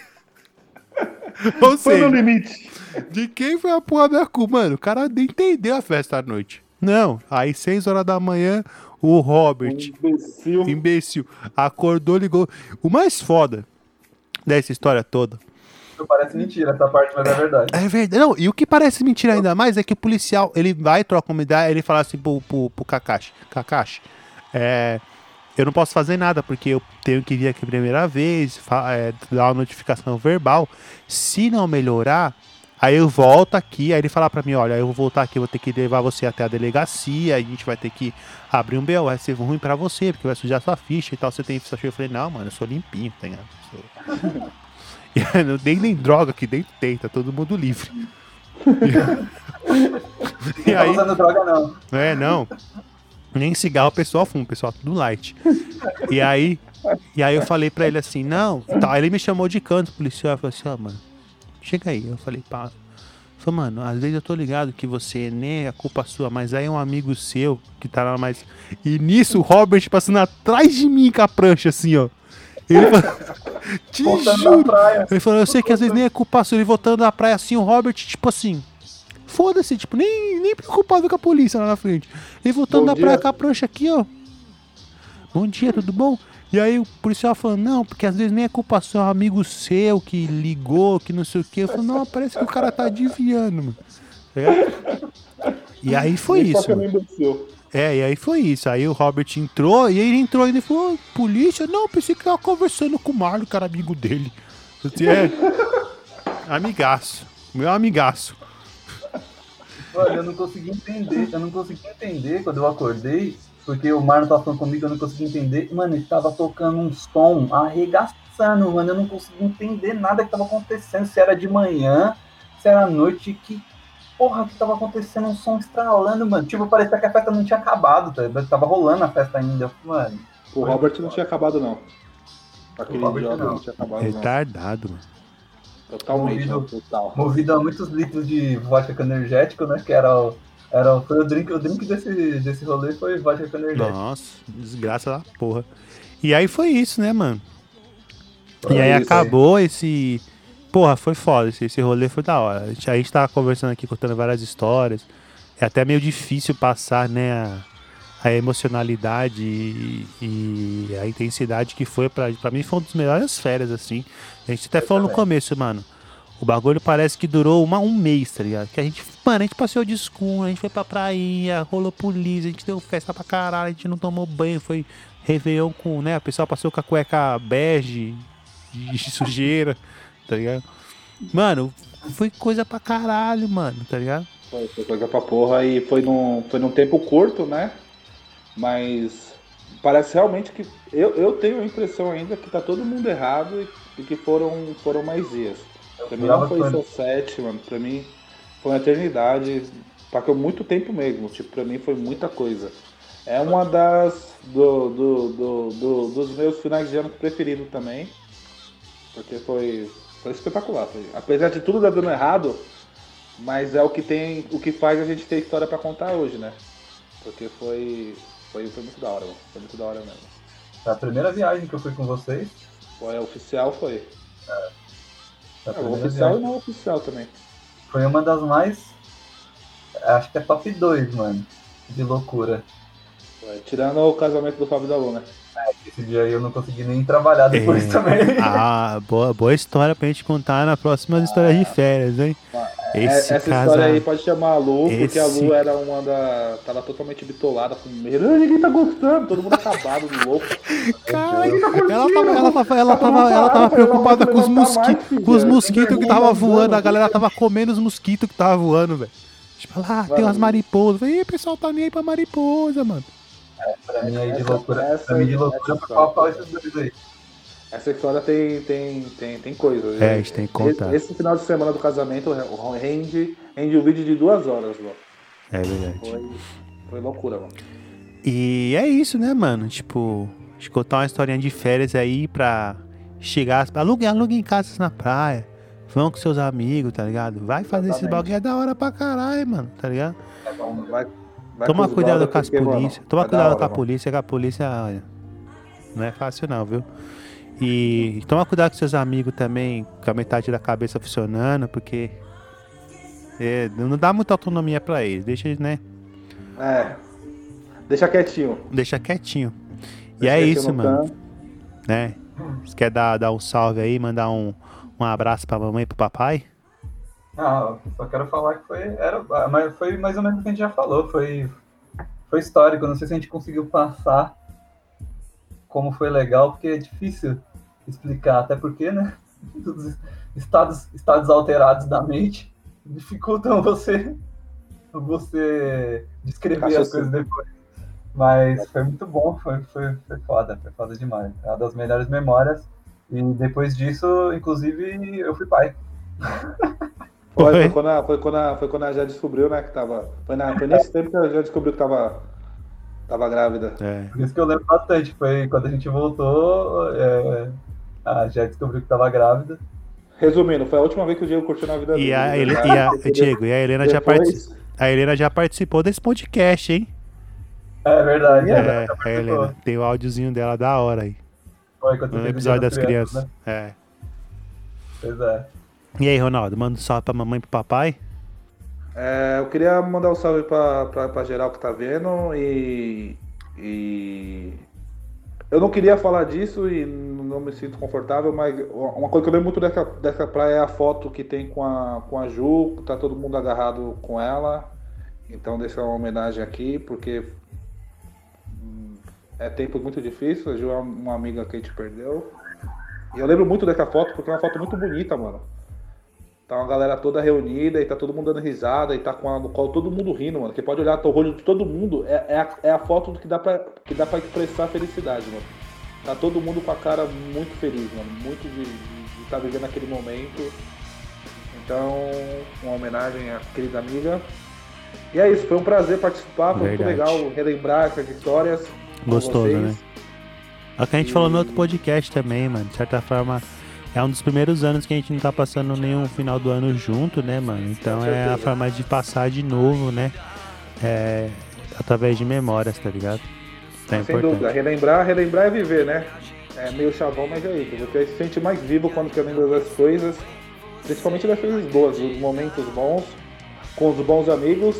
Ou Foi no seja, limite. de quem foi a porra da culpa? Mano, o cara nem entendeu a festa à noite. Não, aí seis horas da manhã, o Robert, Imbecil. imbecil, acordou, ligou. O mais foda dessa história toda. Não parece mentira essa parte, mas é verdade. É verdade. Não, e o que parece mentira ainda mais é que o policial, ele vai, troca uma ideia, ele fala assim pro, pro, pro Kakashi. Kakashi, é... eu não posso fazer nada, porque eu tenho que vir aqui a primeira vez, fa- é, dar uma notificação verbal. Se não melhorar, aí eu volto aqui, aí ele fala pra mim, olha, eu vou voltar aqui, eu vou ter que levar você até a delegacia, a gente vai ter que abrir um B O, vai ser ruim pra você, porque vai sujar sua ficha e tal, você tem ficha cheia. Eu falei, não, mano, eu sou limpinho, tá ligado? Eu sou... E aí, não tem nem droga aqui dentro, tem, tá todo mundo livre. E Não tá aí, usando droga, não. é, não. Nem cigarro o pessoal fuma, o pessoal tudo light. E aí, e aí eu falei pra ele assim, não, tá. Aí ele me chamou de canto, o policial, falou assim, ó, mano, chega aí. Eu falei, pá. Eu falei, mano, às vezes eu tô ligado que você nem é culpa sua, mas aí é um amigo seu que tá lá mais. E nisso o Robert passando atrás de mim com a prancha, assim, ó. Ele falou, te Voltando juro. da praia. Ele falou, eu sei que às vezes nem é culpa sua. Ele voltando da praia assim, o Robert, tipo assim. Foda-se, tipo, nem, nem preocupado com a polícia lá na frente. Ele voltando Bom da dia. praia com a prancha aqui, ó. Bom dia, tudo bom? E aí o policial falando, não, porque às vezes nem é culpa sua, é um amigo seu que ligou, que não sei o quê. Eu falei, não, parece que o cara tá adivinhando, mano. É? E aí foi Nem só isso, que é um mano. imbecil. É, e aí foi isso. Aí o Robert entrou, e ele entrou ainda e falou, polícia? Não, pensei que tava conversando com o Marlon, que era amigo dele. Eu disse, é, amigaço, meu amigaço. Olha, eu não consegui entender, eu não consegui entender quando eu acordei, porque o Marlon tava falando comigo, eu não consegui entender. Mano, ele tava tocando um som arregaçando, mano, eu não consegui entender nada que tava acontecendo, se era de manhã, se era à noite, que porra que tava acontecendo, um som estralando, mano. Tipo, parecia que a festa não tinha acabado, tá? Tava rolando a festa ainda, eu falei, mano. O Robert não tinha acabado, não. Aquele Robert idiota não. não tinha acabado, não. Retardado, mano. Totalmente, Movido- não, total. Movido a muitos litros de vodka energético, né, que era o... Era, o- foi o drink, o drink desse, desse rolê foi vodka energético. Nossa, desgraça da porra. E aí foi isso, né, mano? Foi E aí isso acabou esse... Porra, foi foda, esse, esse rolê foi da hora. A gente, a gente tava conversando aqui, contando várias histórias. É até meio difícil passar, né, a, a emocionalidade e, e a intensidade que foi pra, pra mim. Foi uma das melhores férias, assim. A gente até falou no também. começo, mano. O bagulho parece que durou uma, um mês, tá ligado? Que a gente, mano, a gente passeou de escuna, a gente foi pra praia, rolou polícia, a gente deu festa pra caralho, a gente não tomou banho, foi Réveillon com, né? O pessoal passou com a cueca bege, de sujeira, tá ligado? Mano, foi coisa pra caralho, mano, tá ligado? Foi, foi coisa pra porra e foi num, foi num tempo curto, né? Mas parece realmente que. Eu, eu tenho a impressão ainda que tá todo mundo errado e, e que foram, foram mais dias. Pra mim não foi só sete, mano. Pra mim foi uma eternidade. Passou muito tempo mesmo. Tipo, pra mim foi muita coisa. É uma das. Do, do, do, do- dos meus finais de ano preferidos também. Porque foi. Foi espetacular. Foi. Apesar de tudo dar dando errado, mas é o que tem. O que faz a gente ter história pra contar hoje, né? Porque foi. Foi, foi muito da hora, mano. Foi muito da hora mesmo. A primeira viagem que eu fui com vocês. Foi a oficial, foi. A É, o primeira oficial e viagem, não oficial também. foi uma das mais. Acho que é top dois, mano. De loucura. Foi. Tirando o casamento do Fábio da Luna. Esse dia aí eu não consegui nem trabalhar depois É. também. Ah, boa, boa história pra gente contar na próxima história de férias, hein? É, Esse essa casa- história aí pode chamar a Lu, porque a Esse- Lu era uma da. Tava totalmente bitolada com medo. "Ah, ninguém tá gostando, todo mundo acabado, louco. Caralho, Ninguém tá curtindo. ela tava, ela tava, ela Tá todo tava, mundo ela tava parado, preocupada ela com os não vai levantar mais, mosquitos, filha. com os Tem mosquitos que vergonha, tava tá voando, a voando. galera tava comendo os mosquitos que tava voando, velho. Tipo, lá, tem umas Mano. mariposas. Eu falei, "Ih, pessoal tá nem aí pra mariposa, mano." Pra mim aí de Essa- loucura. essa- pra mim de essa loucura história. foi qual qual esses dois aí. Essa história tem, tem, tem, tem coisa. É, a gente tem que contar. Esse, esse final de semana do casamento rende, rende um vídeo de duas horas, mano. É verdade. Foi, foi loucura, mano. E é isso, né, mano? Tipo, de contar uma historinha de férias aí pra chegar. Aluguem, aluguem casas na praia. Vão com seus amigos, tá ligado? Vai fazer esse bagulho, é da hora pra caralho, mano, tá ligado? É bom, vai, vai Toma com cuidado brother com as porque, polícias. mano, Toma é da cuidado hora, com a mano. polícia, que a polícia, olha, não é fácil não, viu? E toma cuidado com seus amigos também, com a metade da cabeça funcionando, porque é, não dá muita autonomia pra eles. Deixa, né? É. Deixa quietinho. Deixa quietinho. E Deixa é quietinho isso, no mano. canto. Né? Você quer dar, dar um salve aí, mandar um, um abraço pra mamãe e pro papai? Ah, só quero falar que foi, era, mas foi mais ou menos o que a gente já falou, foi, foi histórico, não sei se a gente conseguiu passar como foi legal, porque é difícil explicar, até porque, né, os estados, estados alterados da mente dificultam você, você descrever as coisas depois, mas foi muito bom, foi, foi, foi foda, foi foda demais, é uma das melhores memórias, e depois disso, inclusive, eu fui pai. Foi, foi, quando a, foi, quando a, foi quando ela já descobriu, né, que tava... Foi, na, foi nesse tempo que ela já descobriu que tava, tava grávida. É. Por isso que eu lembro bastante, foi quando a gente voltou, é, a já descobriu que tava grávida. Resumindo, foi a última vez que o Diego curtiu na vida E dele. a, né? Ele, e a, Diego, e a Helena Depois... já participou. A Helena já participou desse podcast, hein? É verdade. É, a Helena. Tem o áudiozinho dela da hora aí. Foi quando no teve episódio das das crianças. crianças, né? É. Pois é. E aí, Ronaldo, manda um salve pra mamãe e pro papai? É, eu queria mandar um salve pra, pra, pra geral que tá vendo e, e eu não queria falar disso e não me sinto confortável, mas uma coisa que eu lembro muito dessa, dessa praia é a foto que tem com a, com a Ju, que tá todo mundo agarrado com ela, então deixa uma homenagem aqui, porque é tempo muito difícil, a Ju é uma amiga que a gente perdeu, e eu lembro muito dessa foto porque é uma foto muito bonita, mano. Tá uma galera toda reunida e tá todo mundo dando risada e tá com a, no colo todo mundo rindo, mano. Que pode olhar o olho de todo mundo, é, é, a, é a foto que dá, pra, que dá pra expressar a felicidade, mano. Tá todo mundo com a cara muito feliz, mano. Muito de estar tá vivendo aquele momento. Então, uma homenagem à querida amiga. E é isso, foi um prazer participar, foi Verdade. muito legal relembrar essas histórias. Gostoso, né? É o que a gente e... falou no outro podcast também, mano. De certa forma, é um dos primeiros anos que a gente não tá passando nenhum final do ano junto, né, mano? Então é a forma de passar de novo, né? É, através de memórias, tá ligado? Então é Sem importante. dúvida, relembrar, relembrar é viver, né? É meio chavão, mas é isso. Você se sente mais vivo quando você lembra das coisas, principalmente das coisas boas, dos momentos bons, com os bons amigos.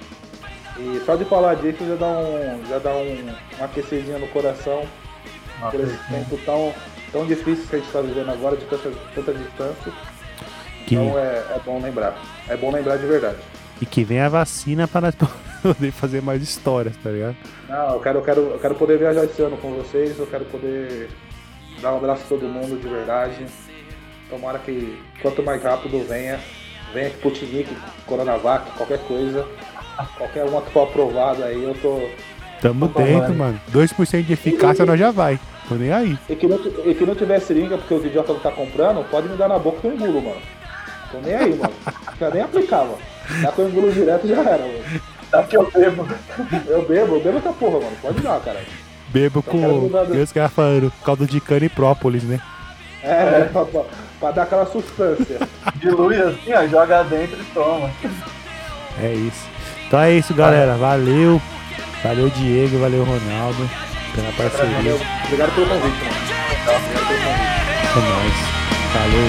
E só de falar disso já dá um, já dá um, uma aquecidinha no coração ah, por esse tempo tão, tão difícil que a gente está vivendo agora, de tanta, tanta distância. Que... Então é, é bom lembrar. É bom lembrar de verdade. E que vem a vacina para poder fazer mais histórias, tá ligado? Não, eu quero, eu quero, eu quero poder viajar esse ano com vocês, eu quero poder dar um abraço a todo mundo de verdade. Tomara que quanto mais rápido venha, venha Sputnik, Coronavac, qualquer coisa. Qualquer uma que for aprovada aí, eu tô... Tamo tô dentro, tomando. Mano. dois por cento de eficácia e... nós já vai. Tô nem aí. E que não, e que não tiver seringa, porque os idiotas não tá comprando, pode me dar na boca que eu engulo, mano. Tô nem aí, mano. Não quero nem aplicar, mano. Dá que eu engulo direto já era, mano. Dá que eu bebo. Eu bebo, eu bebo essa porra, mano. Pode dar, cara. Bebo então, com... Deus que falando, caldo de cana e própolis, né? É, é. Pra, pra, pra dar aquela sustância. Dilui assim, ó, joga dentro e toma. É isso. Então é isso, galera. Valeu. Valeu, Diego. Valeu, Ronaldo. Pela parceria. Valeu. Obrigado pelo convite, mano. Obrigado pelo convite. É nóis. Valeu.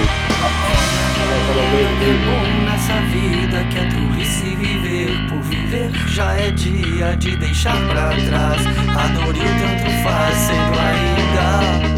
É bom nessa vida que é tolice viver. Por viver já é dia de deixar pra trás a dor e o tanto faz, sendo ainda